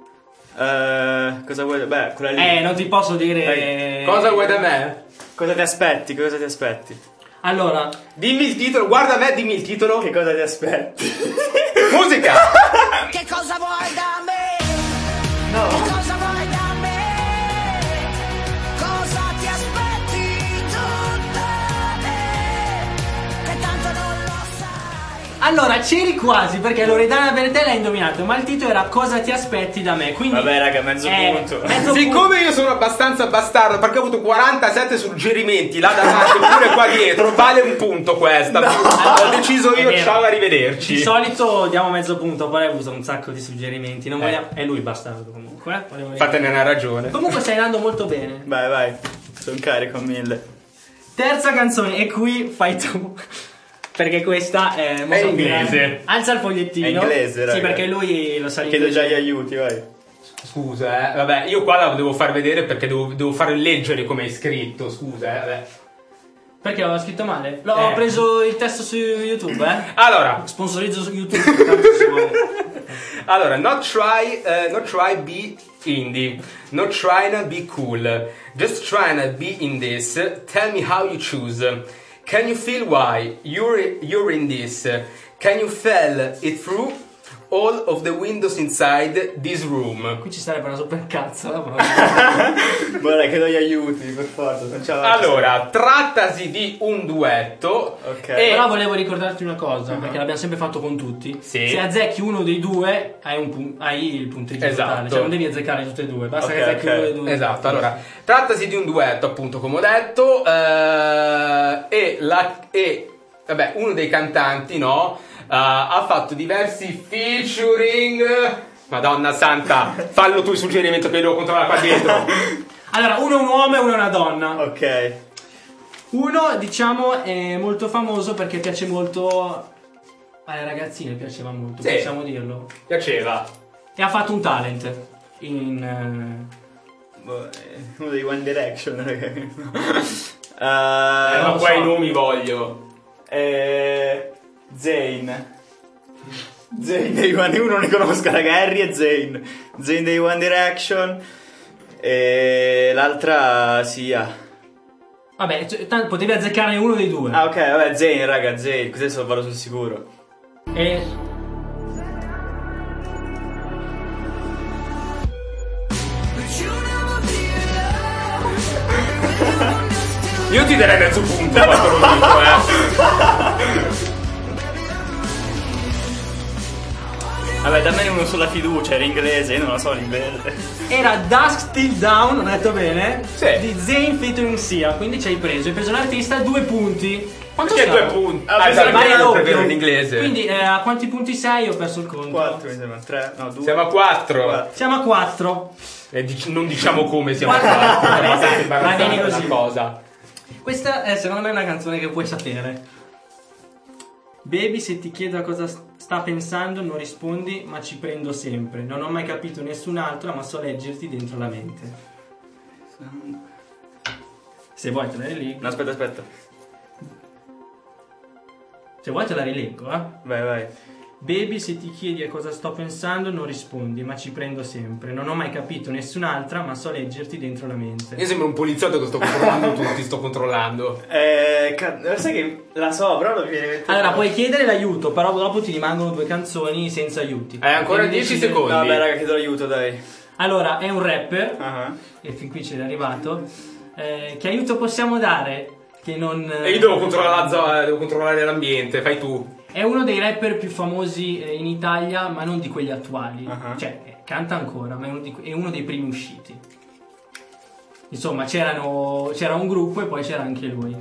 Cosa vuoi da... Beh, quella lì. Non ti posso dire. Dai, Cosa vuoi da me? Cosa ti aspetti? Cosa ti aspetti? Allora, Dimmi il titolo, guarda me, dimmi il titolo. Che cosa ti aspetti? Musica! Che cosa vuoi da me? No. Che cosa vuoi da me? Cosa ti aspetti tu da me? Che tanto non lo sai. allora c'eri quasi perché Loredana Bertè l'ha indovinato, ma il titolo era Cosa ti aspetti da me? Quindi Vabbè, raga, mezzo punto. Siccome io sono abbastanza bastardo perché ho avuto 47 suggerimenti là davanti pure qua dietro, vale un punto questa. Ho deciso io, È vero. ciao, arrivederci. Di solito diamo mezzo punto, poi hai avuto un sacco di suggerimenti. Non vogliamo... È lui bastardo comunque. Volevo dire. Fatene una ragione. Comunque stai andando molto bene. Vai, sono carico a 1000. Terza canzone, e qui fai tu. Perché questa è molto inglese. piena. Alza il fogliettino. È inglese, raga. Sì, perché lui lo sa Chiedo già gli aiuti, vai. Scusa, vabbè, io qua la devo far vedere perché devo fare leggere come è scritto, scusa, vabbè. Perché l'avevo scritto male? Ho preso il testo su YouTube, Allora, Sponsorizzo su YouTube. tanto si vuole. Allora, not try be indie, not trying be cool, just trying to be in this. Tell me how you choose. Can you feel why you're in this? Can you feel it through all of the windows inside this room? Qui ci sarebbe una super cazzola. Guarda, chiedo gli aiuti, per forza. Non ce la faccio. Allora, trattasi di un duetto. Ok. Però volevo ricordarti una cosa, perché l'abbiamo sempre fatto con tutti. Sì. Se azzecchi uno dei due, hai il punteggio Esatto. totale. Cioè non devi azzeccare tutte e due, basta che Ok, azzecchi ok. uno dei due. Esatto, allora, trattasi di un duetto, appunto, come ho detto, vabbè, uno dei cantanti, no, ha fatto diversi featuring. Madonna santa, fallo tu il suggerimento che devo controllare qua dietro. Allora, uno è un uomo e uno è una donna. Ok. Uno, diciamo, è molto famoso perché piace molto alle ragazzine, piaceva molto, Sì. possiamo dirlo. Piaceva. E ha fatto un talent in... Uno dei One Direction, raga. Ma non lo qua i so. nomi voglio. Zayn dei One, uno non ne conosco, raga. Harry e Zayn dei One Direction. E l'altra Sia. Vabbè, potevi azzeccare uno dei due. Ah, ok, vabbè, Zayn, raga, Zayn, così adesso vado sul sicuro. E... Io ti darei mezzo punto quando lo dico, Vabbè, dammene uno sulla fiducia, era inglese, io non lo so l'inglese. Era Dusk Till Dawn, ho detto bene? Sì. Di Zayn featuring Sia, quindi ci hai preso l'artista 2 punti. Quanto Perché siamo? 2 punti? Ah, sai, vai a è doppio. vero in inglese. Quindi a quanti punti sei? Ho perso il conto. 4 mi sembra, 3, no 2. Siamo a 4. Siamo a 4. Non diciamo come siamo a Guarda, 4. va Basta bene, imbarazzare va bene una così. cosa. Questa è secondo me una canzone che puoi sapere. Baby, se ti chiedo a cosa sta pensando non rispondi, ma ci prendo sempre. Non ho mai capito nessun'altra, ma so leggerti dentro la mente. Se vuoi te la rileggo. No, aspetta. Se vuoi te la rileggo, Vai. Baby, se ti chiedi a cosa sto pensando non rispondi, ma ci prendo sempre. Non ho mai capito nessun'altra, ma so leggerti dentro la mente. Io sembro un poliziotto che sto controllando tutti, sto controllando. Sai che la so, però non mi viene in mente. Allora, puoi chiedere l'aiuto, però dopo ti rimangono 2 canzoni senza aiuti. Hai ancora Devi 10 decidere- secondi. No, beh, raga, chiedo l'aiuto, dai. Allora, è un rapper, Ah. e fin qui ci è arrivato. Che aiuto possiamo dare? Che non... E io devo controllare la zona, devo controllare l'ambiente, fai tu. È uno dei rapper più famosi in Italia, ma non di quelli attuali. Ah. Cioè, canta ancora, ma è uno dei primi usciti. Insomma, c'era un gruppo e poi c'era anche lui.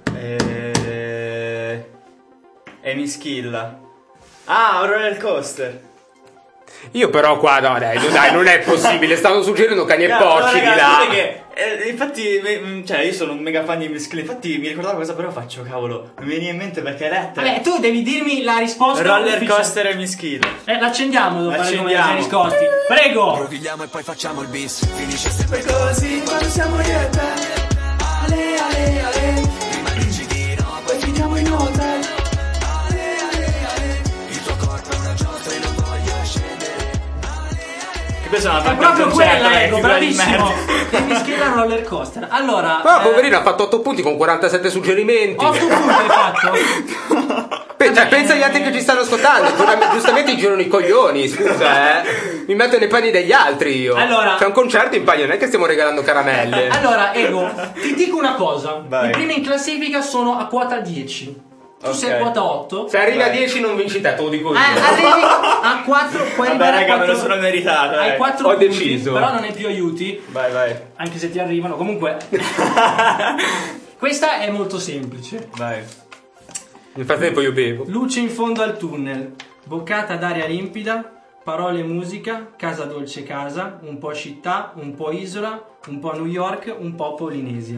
Amy Schilla. Ah, Roller Coaster. Io però qua, no dai, non è possibile, stanno suggerendo cani e porci di là. Infatti, cioè, io sono un mega fan di Amy Schilla. Infatti, mi ricordavo cosa, però faccio, cavolo. Non mi viene in mente perché è letta. Vabbè, tu devi dirmi la risposta. Roller ufficiale. Coaster Amy Schilla. L'accendiamo dopo fare come Accendiamo. siamo riscosti. Prego! Provigliamo e poi facciamo il bis. Finisce sempre così quando siamo io e te. Ale, ale, ale. Prima dici di no, poi finiamo in hotel. Ale, ale, ale. Il tuo corpo è una giostra e non voglio scendere. Che questa è una È proprio quella, ecco, figura di bravissimo. merda. Devi scrivere Roller Coaster. Allora, Ma poverino ha fatto 8 punti con 47 suggerimenti. 8 punti hai fatto. Cioè, pensa agli altri che ci stanno ascoltando. Giustamente girano i coglioni, scusa, mi metto nei panni degli altri io. Allora- C'è un concerto in palio, non è che stiamo regalando caramelle. Allora, Ego, ti dico una cosa. Vai. I primi in classifica sono a quota 10. Tu Ok. sei a quota 8. Se arrivi a Vai. 10 non vinci te lo dico io. Arrivi a 4. Puoi Vabbè, arrivare raga, a me lo 4. sono meritato. Hai dai. 4 Ho punti, deciso. però non hai più aiuti. Vai. Anche se ti arrivano. Comunque, questa è molto semplice. Vai. Nel frattempo io bevo. Luce in fondo al tunnel, boccata d'aria limpida, parole e musica, casa dolce casa, un po' città, un po' isola, un po' New York, un po' Polinesia.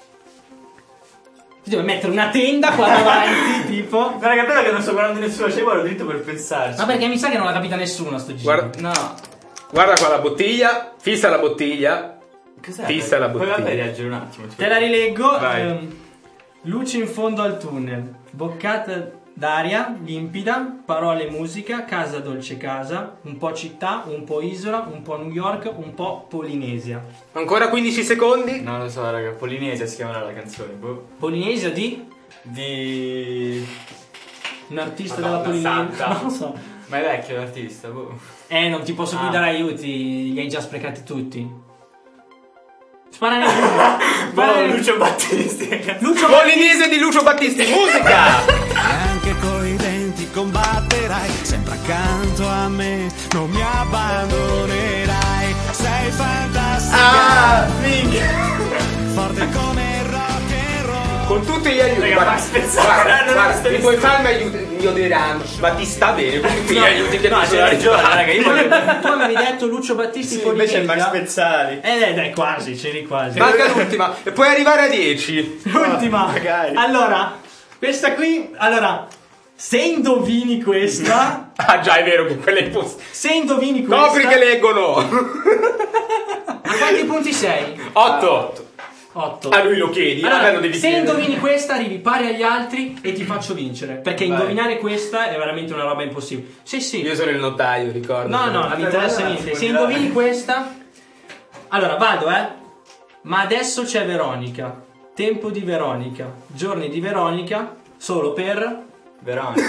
Ti devo mettere una tenda qua davanti, tipo. Ma raga, però che non sto guardando nessuno, ci vuole dritto per pensarci. Ma perché mi sa che non l'ha capita nessuno sto giro. Guarda. No. Guarda qua la bottiglia, fissa la bottiglia. Cos'è? Fissa la Poi bottiglia. vabbè, riaggiro un attimo. Te la rileggo. Vai. Luce in fondo al tunnel, boccata d'aria limpida, parole e musica, casa dolce casa, un po' città, un po' isola, un po' New York, un po' Polinesia. Ancora 15 secondi. Non lo so, raga, Polinesia si chiamerà la canzone. Boh. Polinesia di Di... un artista Madonna della Polinesia. santa. Non lo so. Ma è vecchio l'artista, boh. Non ti posso più Ah. dare aiuti, li hai già sprecati tutti. Sparane giù. Boh, Lucio Battisti. Lucio Polinesia di Lucio Battisti, musica! E anche coi denti combatterai, sempre accanto a me, non mi abbandonerai. Sei fantastica, forte come rock and roll. Con tutti gli aiuti. Raga, Guarda, Max Pezzali, non lo sto mi puoi farmi aiutare? Mi odieranno. Ma ti sta bene con tutti gli aiuti che No, ti c'è sono ragione, arrivati. raga, io voglio... Tu avevi detto Lucio Battisti Sì, Polinesia. invece è Max Pezzali. Dai, quasi, c'eri quasi. Manca l'ultima. E puoi arrivare a 10. L'ultima. magari. Allora, questa qui. Allora, se indovini questa. Ah già, è vero che quella è impossibile. Se indovini questa. Copri che leggono. A quanti punti sei? 8. 8. A lui lo chiedi, a me Allora, lo devi se chiedere. indovini questa, arrivi pari agli altri e ti faccio vincere. Perché Vai. indovinare questa è veramente una roba impossibile. Sì. Io sono il notaio, ricordo. No, non mi interessa niente. Se indovini questa. Allora, vado, Ma adesso c'è Veronica. Tempo di Veronica. Giorni di Veronica. Solo per. Veronica.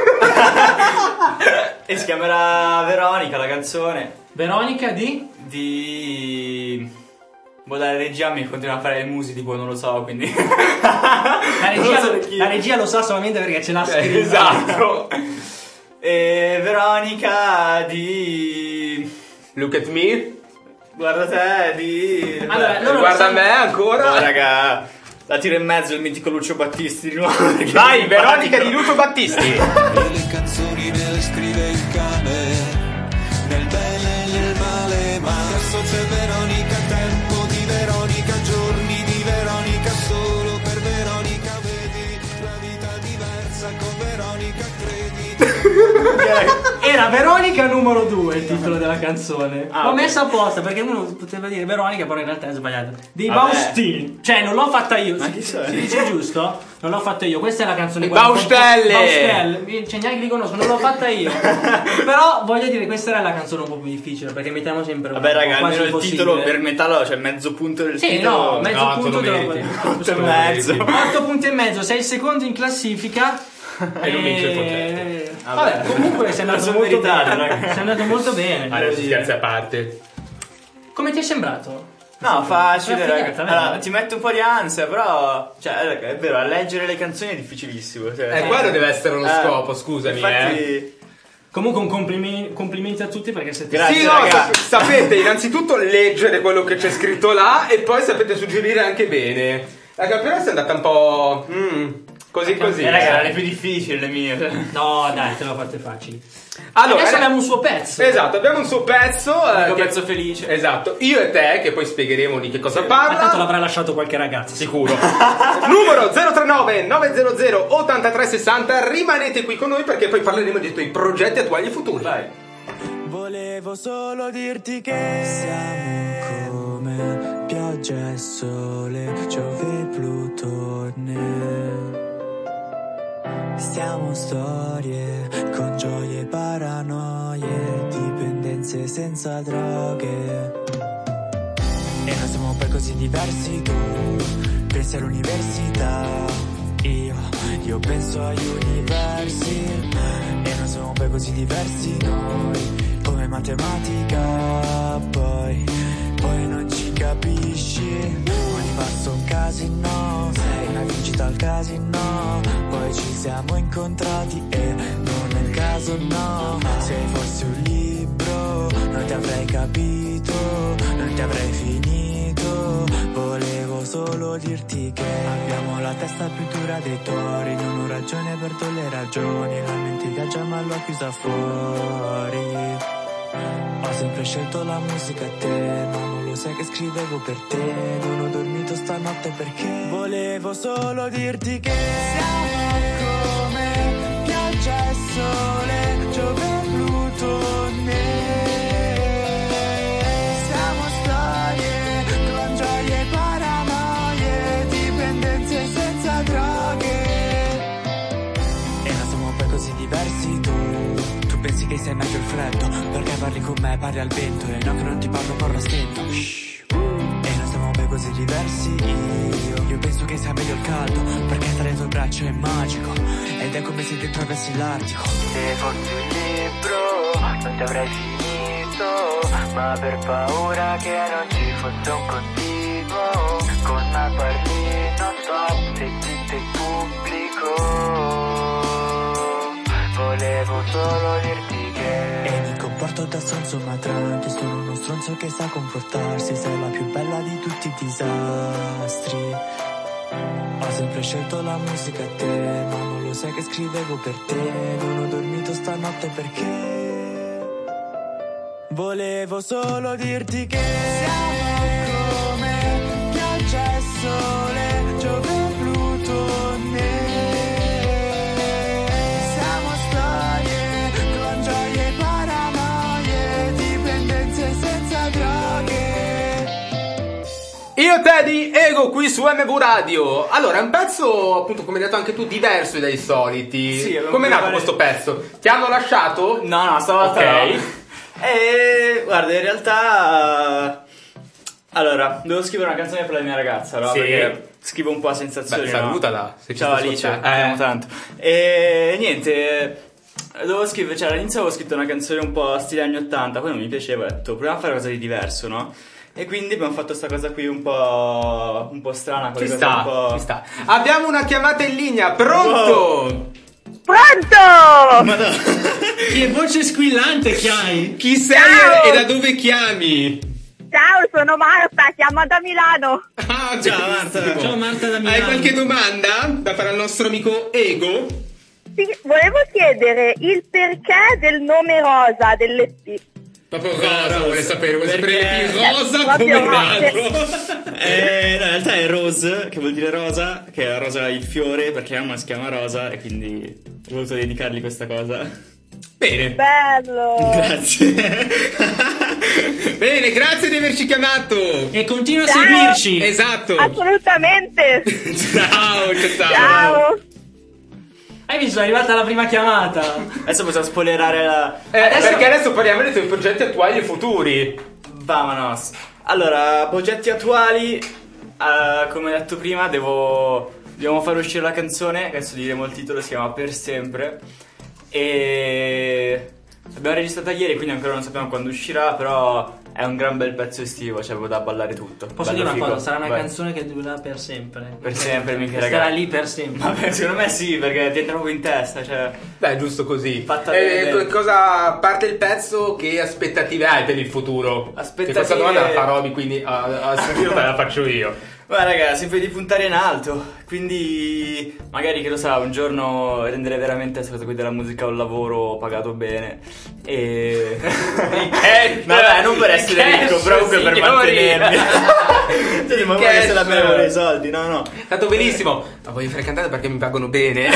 E si chiamerà Veronica la canzone. Veronica di. la regia mi continua a fare le musi tipo non lo so, quindi La regia lo sa solamente perché ce l'ha scritto. esatto. E Veronica di Look at me. guarda te di Allora, loro Guarda sanno- me ancora. no, raga, la tiro in mezzo il mitico Lucio Battisti di nuovo. Vai, Veronica di Lucio Battisti. E le canzoni me le scrive il cane, nel bene e nel male, ma adesso c'è Veronica, tempo di Veronica, giorni di Veronica, solo per Veronica vedi la vita diversa, con Veronica credi. Era Veronica numero 2 il titolo della canzone. Ah, L'ho ok. messa apposta perché uno poteva dire Veronica, però in realtà è sbagliato. Dei Vabbè. Baustini. Cioè, non l'ho fatta io. Ma Si, chi sono? si dice giusto? Non l'ho fatta io. Questa è la canzone I guarda, Baustelle. Baustelle. Cioè, neanche li conosco, non l'ho fatta io. Però voglio dire, questa era la canzone un po' più difficile perché mettiamo sempre Vabbè, raga, quasi almeno il impossibile. titolo per metà, cioè mezzo punto del Sì, titolo. no, mezzo No, tu punto lo te lo meriti. Punto e mezzo. 8 punti e mezzo, sei il secondo in classifica. E non vince il progetto. Vabbè, comunque sei andato sono molto meritato, bene. ragazzi. Sei andato molto bene. Adesso scherzi a parte. Come ti è sembrato? No, facile, Una raga. figata, vero? Allora, ti mette un po' di ansia, però. Cioè, raga, è vero, a leggere le canzoni è difficilissimo. Cioè, Quello deve essere lo scopo, scusami. Infatti. Comunque un complimenti a tutti perché siete Grazie, Sì, no, raga. sapete innanzitutto leggere quello che c'è scritto là e poi sapete suggerire anche bene. La campionessa è andata un po' così. raga, erano le più difficili le mie. No, dai, te l'ho fatte facili. Allora, Adesso abbiamo un suo pezzo. Esatto, abbiamo un suo pezzo. L'unico che- pezzo felice. Esatto, io e te, che poi spiegheremo di che cosa Ma parla. tanto l'avrà lasciato qualche ragazza. Sicuro. Numero 039 900 8360. Rimanete qui con noi perché poi parleremo di tuoi progetti attuali e futuri. Vai. Volevo solo dirti che siamo come pioggia e sole, Giove e Plutone. Siamo storie con gioie e paranoie, dipendenze senza droghe. E noi siamo poi così diversi, tu pensi all'università, io penso agli universi. E noi siamo poi così diversi noi, come matematica, poi non ci capisci. Ogni passo un casino, sei una vincita al casino. Poi ci siamo incontrati e non è il caso, no. Se fossi un libro non ti avrei capito, non ti avrei finito. Volevo solo dirti che abbiamo la testa più dura dei tori, non ho ragione per tutte le ragioni, la mente viaggia ma l'ho chiusa fuori. Ho sempre scelto la musica a te, ma non lo sai che scrivevo per te. Non ho dormito stanotte perché volevo solo dirti che siamo come pioggia e sole, Giove e Plutone. Siamo storie con gioie e paranoie, dipendenze senza droghe. E noi siamo poi così diversi, tu pensi che sei meglio il freddo, perché parli con me, parli al vento, e no che non ti parlo con lo stento. E noi siamo poi così diversi, io penso che sia meglio il caldo, perché tra le tue braccia è magico, ed è come se ti attraversi l'Artico. Se fossi un libro non ti avrei finito, ma per paura che non ci fosse un continuo, con me parli non stop, se zitto in pubblico. Volevo solo dirti che e mi comporto da stronzo ma tranqui, sono uno stronzo che sa comportarsi, sei la più bella di tutti i disastri. Ho sempre scelto la musica a te, ma non lo sai che scrivevo per te. Non ho dormito stanotte perché volevo solo dirti che siamo come pioggia e sole, Giove e Plutone. Siamo storie con gioie e paranoie, dipendenze senza droghe. Io Teddy, Ego qui su MV Radio. Allora, è un pezzo, appunto, come hai detto anche tu, diverso dai soliti. Sì, avevo come è nato preparare- questo pezzo? Ti hanno lasciato? No, stavolta Ok. no. E guarda, in realtà allora, devo scrivere una canzone per la mia ragazza, no? Sì. Perché scrivo un po' a sensazioni. Beh, no? salutala, se ci Ciao sta Alice, ascoltando. ti amo tanto. E niente, dovevo scrivere, cioè all'inizio avevo scritto una canzone un po' stile anni 80, poi non mi piaceva, ho detto proviamo a fare qualcosa di diverso, no? E quindi abbiamo fatto sta cosa qui un po' strana. Ci sta. Abbiamo una chiamata in linea, pronto? Wow. Pronto! Che voce squillante che hai! Chi sei Ciao! e da dove chiami? Ciao, sono Marta, chiamo da Milano. Ah, Ciao, Marta. benissimo. Ciao Marta da Milano. Hai qualche domanda da fare al nostro amico Ego? Sì, volevo chiedere il perché del nome Rosa dell'EP. Proprio Rosa, vuole sapere Perché- più Rosa proprio come Rosa. l'altro. No, in realtà è Rose, che vuol dire rosa, che è la rosa il fiore, perché la mamma si chiama Rosa e quindi ho voluto dedicargli questa cosa. Bene. Bello. Grazie. Bene, grazie di averci chiamato. E continua a Ciao. seguirci. Esatto. Assolutamente. Ciao. Ciao. Hai visto, è arrivata la prima chiamata. Adesso possiamo spoilerare la... Perché adesso parliamo dei tuoi progetti attuali e futuri. Vamonos. Allora, progetti attuali, come ho detto prima, dobbiamo far uscire la canzone, adesso diremo il titolo, si chiama Per Sempre. E l'abbiamo registrata ieri, quindi ancora non sappiamo quando uscirà, però è un gran bel pezzo estivo, cioè avevo da ballare tutto. Posso Bello dire una figo. cosa, sarà una Vai. canzone che durerà per sempre. Per sempre, mica Starà raga. lì per sempre. Vabbè, secondo me sì, perché ti entra proprio in testa, cioè... Dai, giusto così. Fatta bene. Cosa parte il pezzo? Che aspettative hai per il futuro? Aspettative- Che questa domanda la fa Roby, quindi a sentire te la faccio io. Guarda raga, sempre di puntare in alto, quindi magari che lo sa, un giorno rendere veramente questa cosa qui della musica un lavoro pagato bene e... Vabbè, non per essere ricco, però comunque per mantenermi. Cioè, ma guarda se la bevono i soldi, no. Stato benissimo. Ma voglio fare cantare perché mi pagano bene.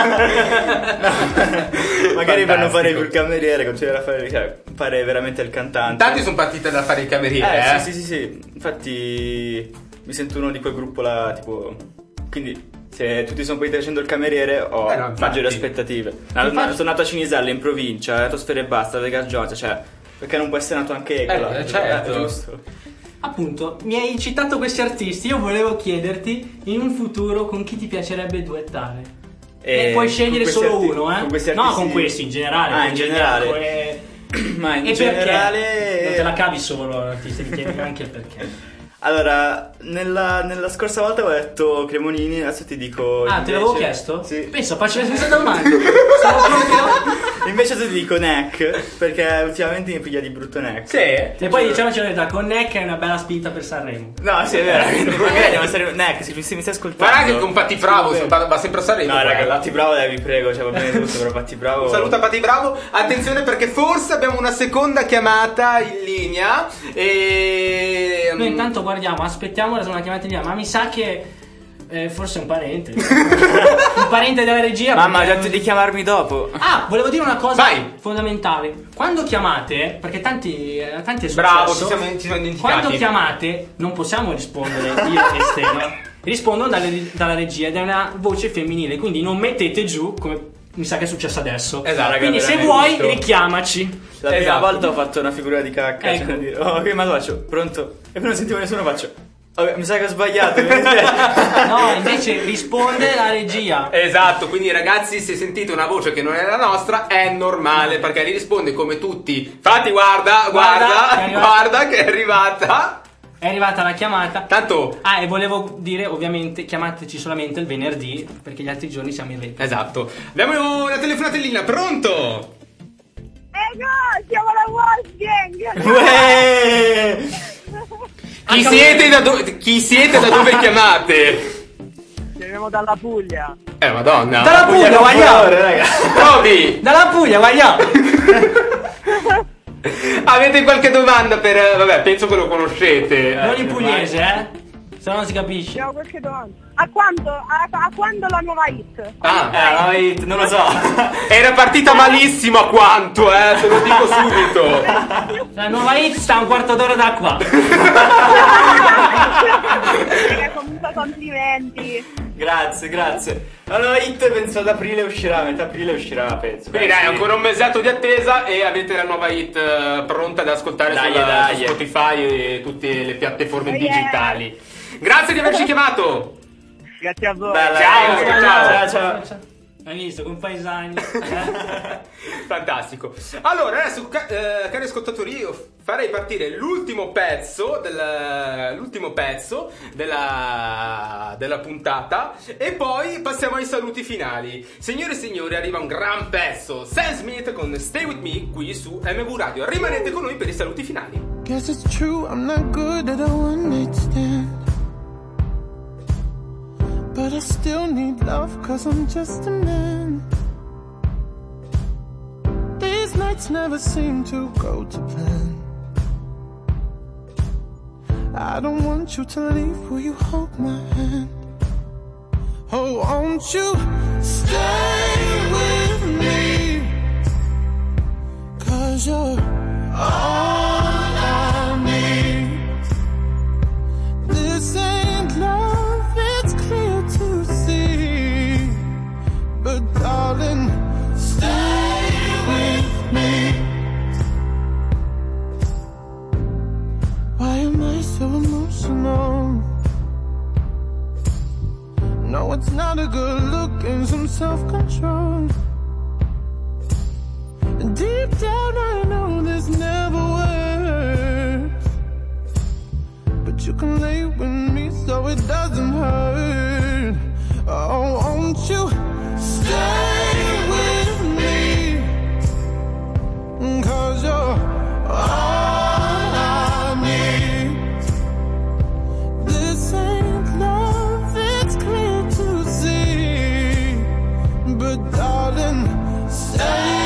Magari per non fare Fantastico. il cameriere, continuare a fare, cioè, fare veramente il cantante. Tanti sono partite da fare il cameriere, Sì. Infatti mi sento uno di quel gruppo là, tipo... Quindi se tutti sono poi facendo il cameriere ho no, infatti. maggiori aspettative. Sono nato a Ciniselle, in provincia, Atmosfera e Basta, Vegas Giorgia, cioè... Perché non può essere nato anche Ecola? certo. Giusto. Appunto, mi hai citato questi artisti, io volevo chiederti in un futuro con chi ti piacerebbe duettare. E puoi scegliere con solo questi uno, con questi No, artisti- con questi in generale. Ah, con in Gigi generale. D'Arco e Ma in perché? generale... Non te la cavi solo l'artista, mi chiedi anche il perché. Allora, nella scorsa volta avevo detto Cremonini, adesso ti dico... Ah, te l'avevo invece- chiesto? Sì. Pensa, faccio la stessa domanda. Stavo proprio... Invece adesso ti dico Neck, perché ultimamente mi piglia di brutto Neck. Sì. E poi diciamoci la verità, con Neck è una bella spinta per Sanremo. No, sì, è vero. Magari andiamo a stare... Neck, se mi stai ascoltando... Guarda che con Patti Bravo va sempre a Sanremo. No, raga, quello. Patti Bravo, dai, vi prego, cioè va bene tutto, però Patti Bravo... Un saluto a Patti Bravo. Attenzione perché forse abbiamo una seconda chiamata in linea. E... Noi intanto guardiamo, aspettiamo la seconda chiamata in linea, ma mi sa che forse è un parente. Un parente della regia. Mamma, ha perché- detto di chiamarmi dopo. Ah, volevo dire una cosa Vai. fondamentale. Quando chiamate, perché tanti è successo. Bravo, ci siamo identificati. Quando chiamate, non possiamo rispondere io e Stefano. Rispondono dalla regia ed è una voce femminile, quindi non mettete giù come mi sa che è successo adesso. Esatto, raga, quindi se veramente vuoi giusto. richiamaci. La prima Esatto. volta ho fatto una figura di cacca, Ecco. cioè dire, oh, che ma faccio? Pronto? E poi non sentivo nessuno, faccio... "Ok, mi sa che ho sbagliato, mi dispiace." No, invece risponde la regia. Esatto, quindi ragazzi, se sentite una voce che non è la nostra, è normale perché li risponde come tutti. Infatti, guarda che è arrivata. È arrivata la chiamata. Tanto, Ah, e volevo dire, ovviamente, chiamateci solamente il venerdì, perché gli altri giorni siamo in rete. esatto. Abbiamo una telefonata in linea, pronto? Ego, siamo la Wolfgang. Uè! Chi siete da dove chiamate? Chiamiamo dalla Puglia. Madonna. Dalla Puglia, guagliamo! raga. Roby, Dalla Puglia, guagliamo! avete qualche domanda per... Vabbè, penso che lo conoscete. Non in pugliese, se no non si capisce. Abbiamo qualche domanda. A quando la nuova hit? Ah, Non lo so. era partita malissimo a quanto, te lo dico subito. La nuova hit sta a un quarto d'ora da qua. Comunque complimenti. Grazie. Allora, hit penso ad aprile uscirà, metà aprile uscirà, penso. Quindi dai, ancora un mesetto di attesa e avete la nuova hit pronta da ascoltare Dai. su Spotify e tutte le piattaforme Yeah. digitali. Grazie di averci chiamato. Grazie a voi. Bella, Ciao. ciao. Hai visto, con paesani. Fantastico. Allora, adesso, cari ascoltatori, io farei partire l'ultimo pezzo della puntata e poi passiamo ai saluti finali. Signore e signori, arriva un gran pezzo, Sam Smith con Stay With Me qui su MV Radio. Rimanete con noi per i saluti finali. Guess it's true, I'm not good at a one night stand, but I still need love, cause I'm just a man. These nights never seem to go to plan. I don't want you to leave, will you hold my hand? Oh, won't you stay with me, cause you're all I need. This ain't love, it's clear to see, but darling, stay with me. Why am I so emotional? No, it's not a good look and some self-control. Deep down I know this never works, but you can lay with me so it doesn't hurt. Oh, won't you stay with me, cause you're all I need. This ain't love, it's clear to see, but darling, stay.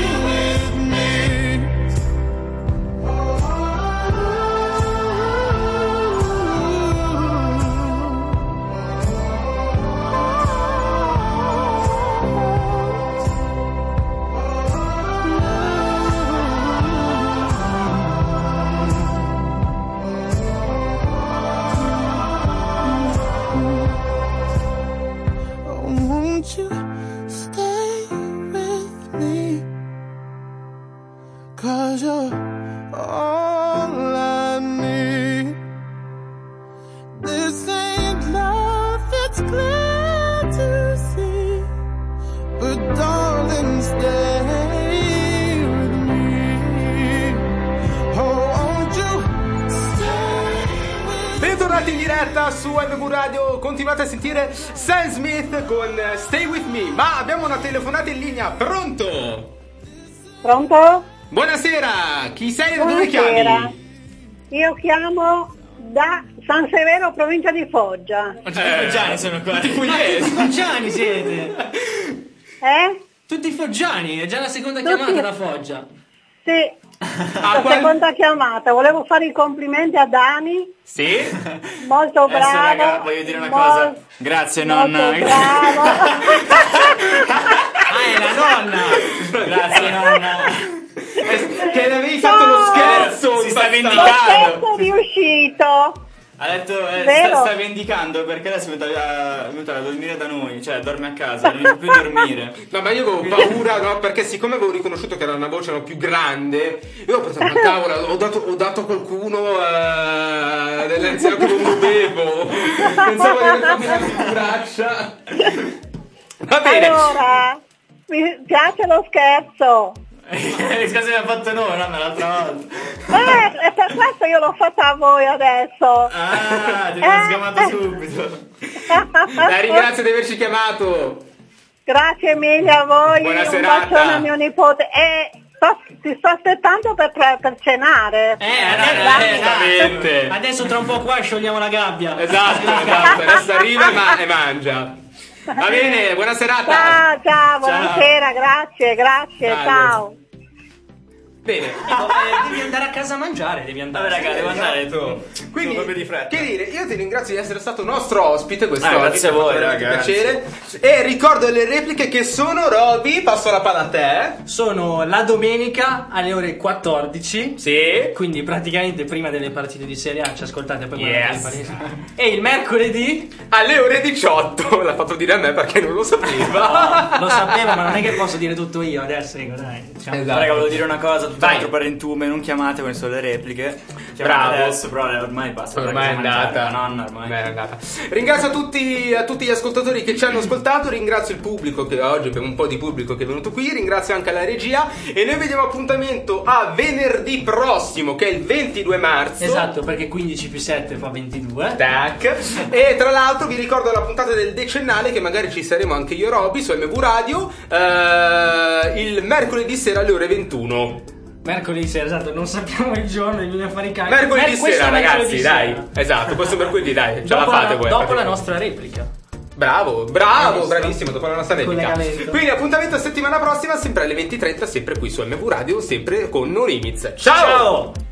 You stay with me, cause you're all I need. This ain't love, it's clear to see, but darling, stay with me. Oh, won't you stay with me? Bentornati in diretta su MV Radio, continuate a sentire Sam Smith con Stay With Me, ma abbiamo una telefonata in linea, pronto? Pronto? Buonasera, chi sei e da dove chiami? Io chiamo da San Severo, provincia di Foggia. Tutti i foggiani sono qua. Tutti foggiani siete? Tutti foggiani, è già la seconda chiamata da Foggia. Sì. La seconda chiamata, volevo fare i complimenti a Dani. Sì? Molto bravo. Raga, voglio dire una cosa. Grazie nonna. Molto bravo. È la nonna. Grazie nonna. Che ne avevi fatto lo scherzo. Si sta Lo vendicando. scherzo è riuscito. Ha detto sta vendicando perché adesso è venuta a dormire da noi, cioè dorme a casa, non può più dormire. No, ma io avevo paura, no, perché siccome avevo riconosciuto che era una voce più grande, io ho pensato, ma cavolo, ho dato a qualcuno dell'anziano che non bevo. Pensavo di aver fatto una figuraccia. Va bene. Allora, mi piace lo scherzo. Il scherzo mi ha fatto noi, no? L'altra volta. E per questo io l'ho fatta a voi adesso. Ah, ti abbiamo sgamato subito. La ringrazio di averci chiamato. Grazie mille a voi. Buona un serata. bacione a mio nipote. Ti sto aspettando per cenare. Esattamente. Adesso tra un po' qua sciogliamo la gabbia. Esatto. Adesso arriva e mangia. Va bene, buona serata. Ciao, buonasera, grazie, ciao. Bene. Devi andare a casa a mangiare, devi andare. Vabbè raga, devo andare tu. Quindi, proprio di fretta. che dire, io ti ringrazio di essere stato nostro ospite quest'oggi. Grazie a voi, ragazzi. Piacere. E ricordo le repliche che sono, Roby, passo la palla a te. Sono la domenica alle ore 14. Sì. Quindi praticamente prima delle partite di Serie A ci ascoltate poi Yes. guardate le partite. E il mercoledì Alle ore 18. L'ha fatto dire a me perché non lo sapeva. lo sapevo, ma non è che posso dire tutto io adesso, dico, dai. Diciamo. Esatto. Raga, volevo dire una cosa a tutt'altro parentume, non chiamate quando sono le repliche. Bravo. Adesso, però ormai basta. Ormai è andata. La nonna ormai è andata. Ringrazio a tutti gli ascoltatori che ci hanno ascoltato. Ringrazio il pubblico, che oggi abbiamo un po' di pubblico che è venuto qui. Ringrazio anche la regia. E noi vediamo appuntamento a venerdì prossimo, che è il 22 marzo. Esatto, perché 15 più 7 fa 22. Tac. E tra l'altro vi ricordo la puntata del decennale, che magari ci saremo anche io e Roby su MV Radio il mercoledì sera alle ore 21. Mercoledì sera, esatto, non sappiamo il giorno, bisogna fare i calcoli. Mercoledì sera, ragazzi, mercoledì dai. sera. Esatto, questo mercoledì, dai. Ce la fate voi. Dopo la nostra replica. Bravo, bravissimo, dopo la nostra replica. Quindi appuntamento a settimana prossima, sempre alle 20:30, sempre qui su MV Radio, sempre con No Limits. Ciao!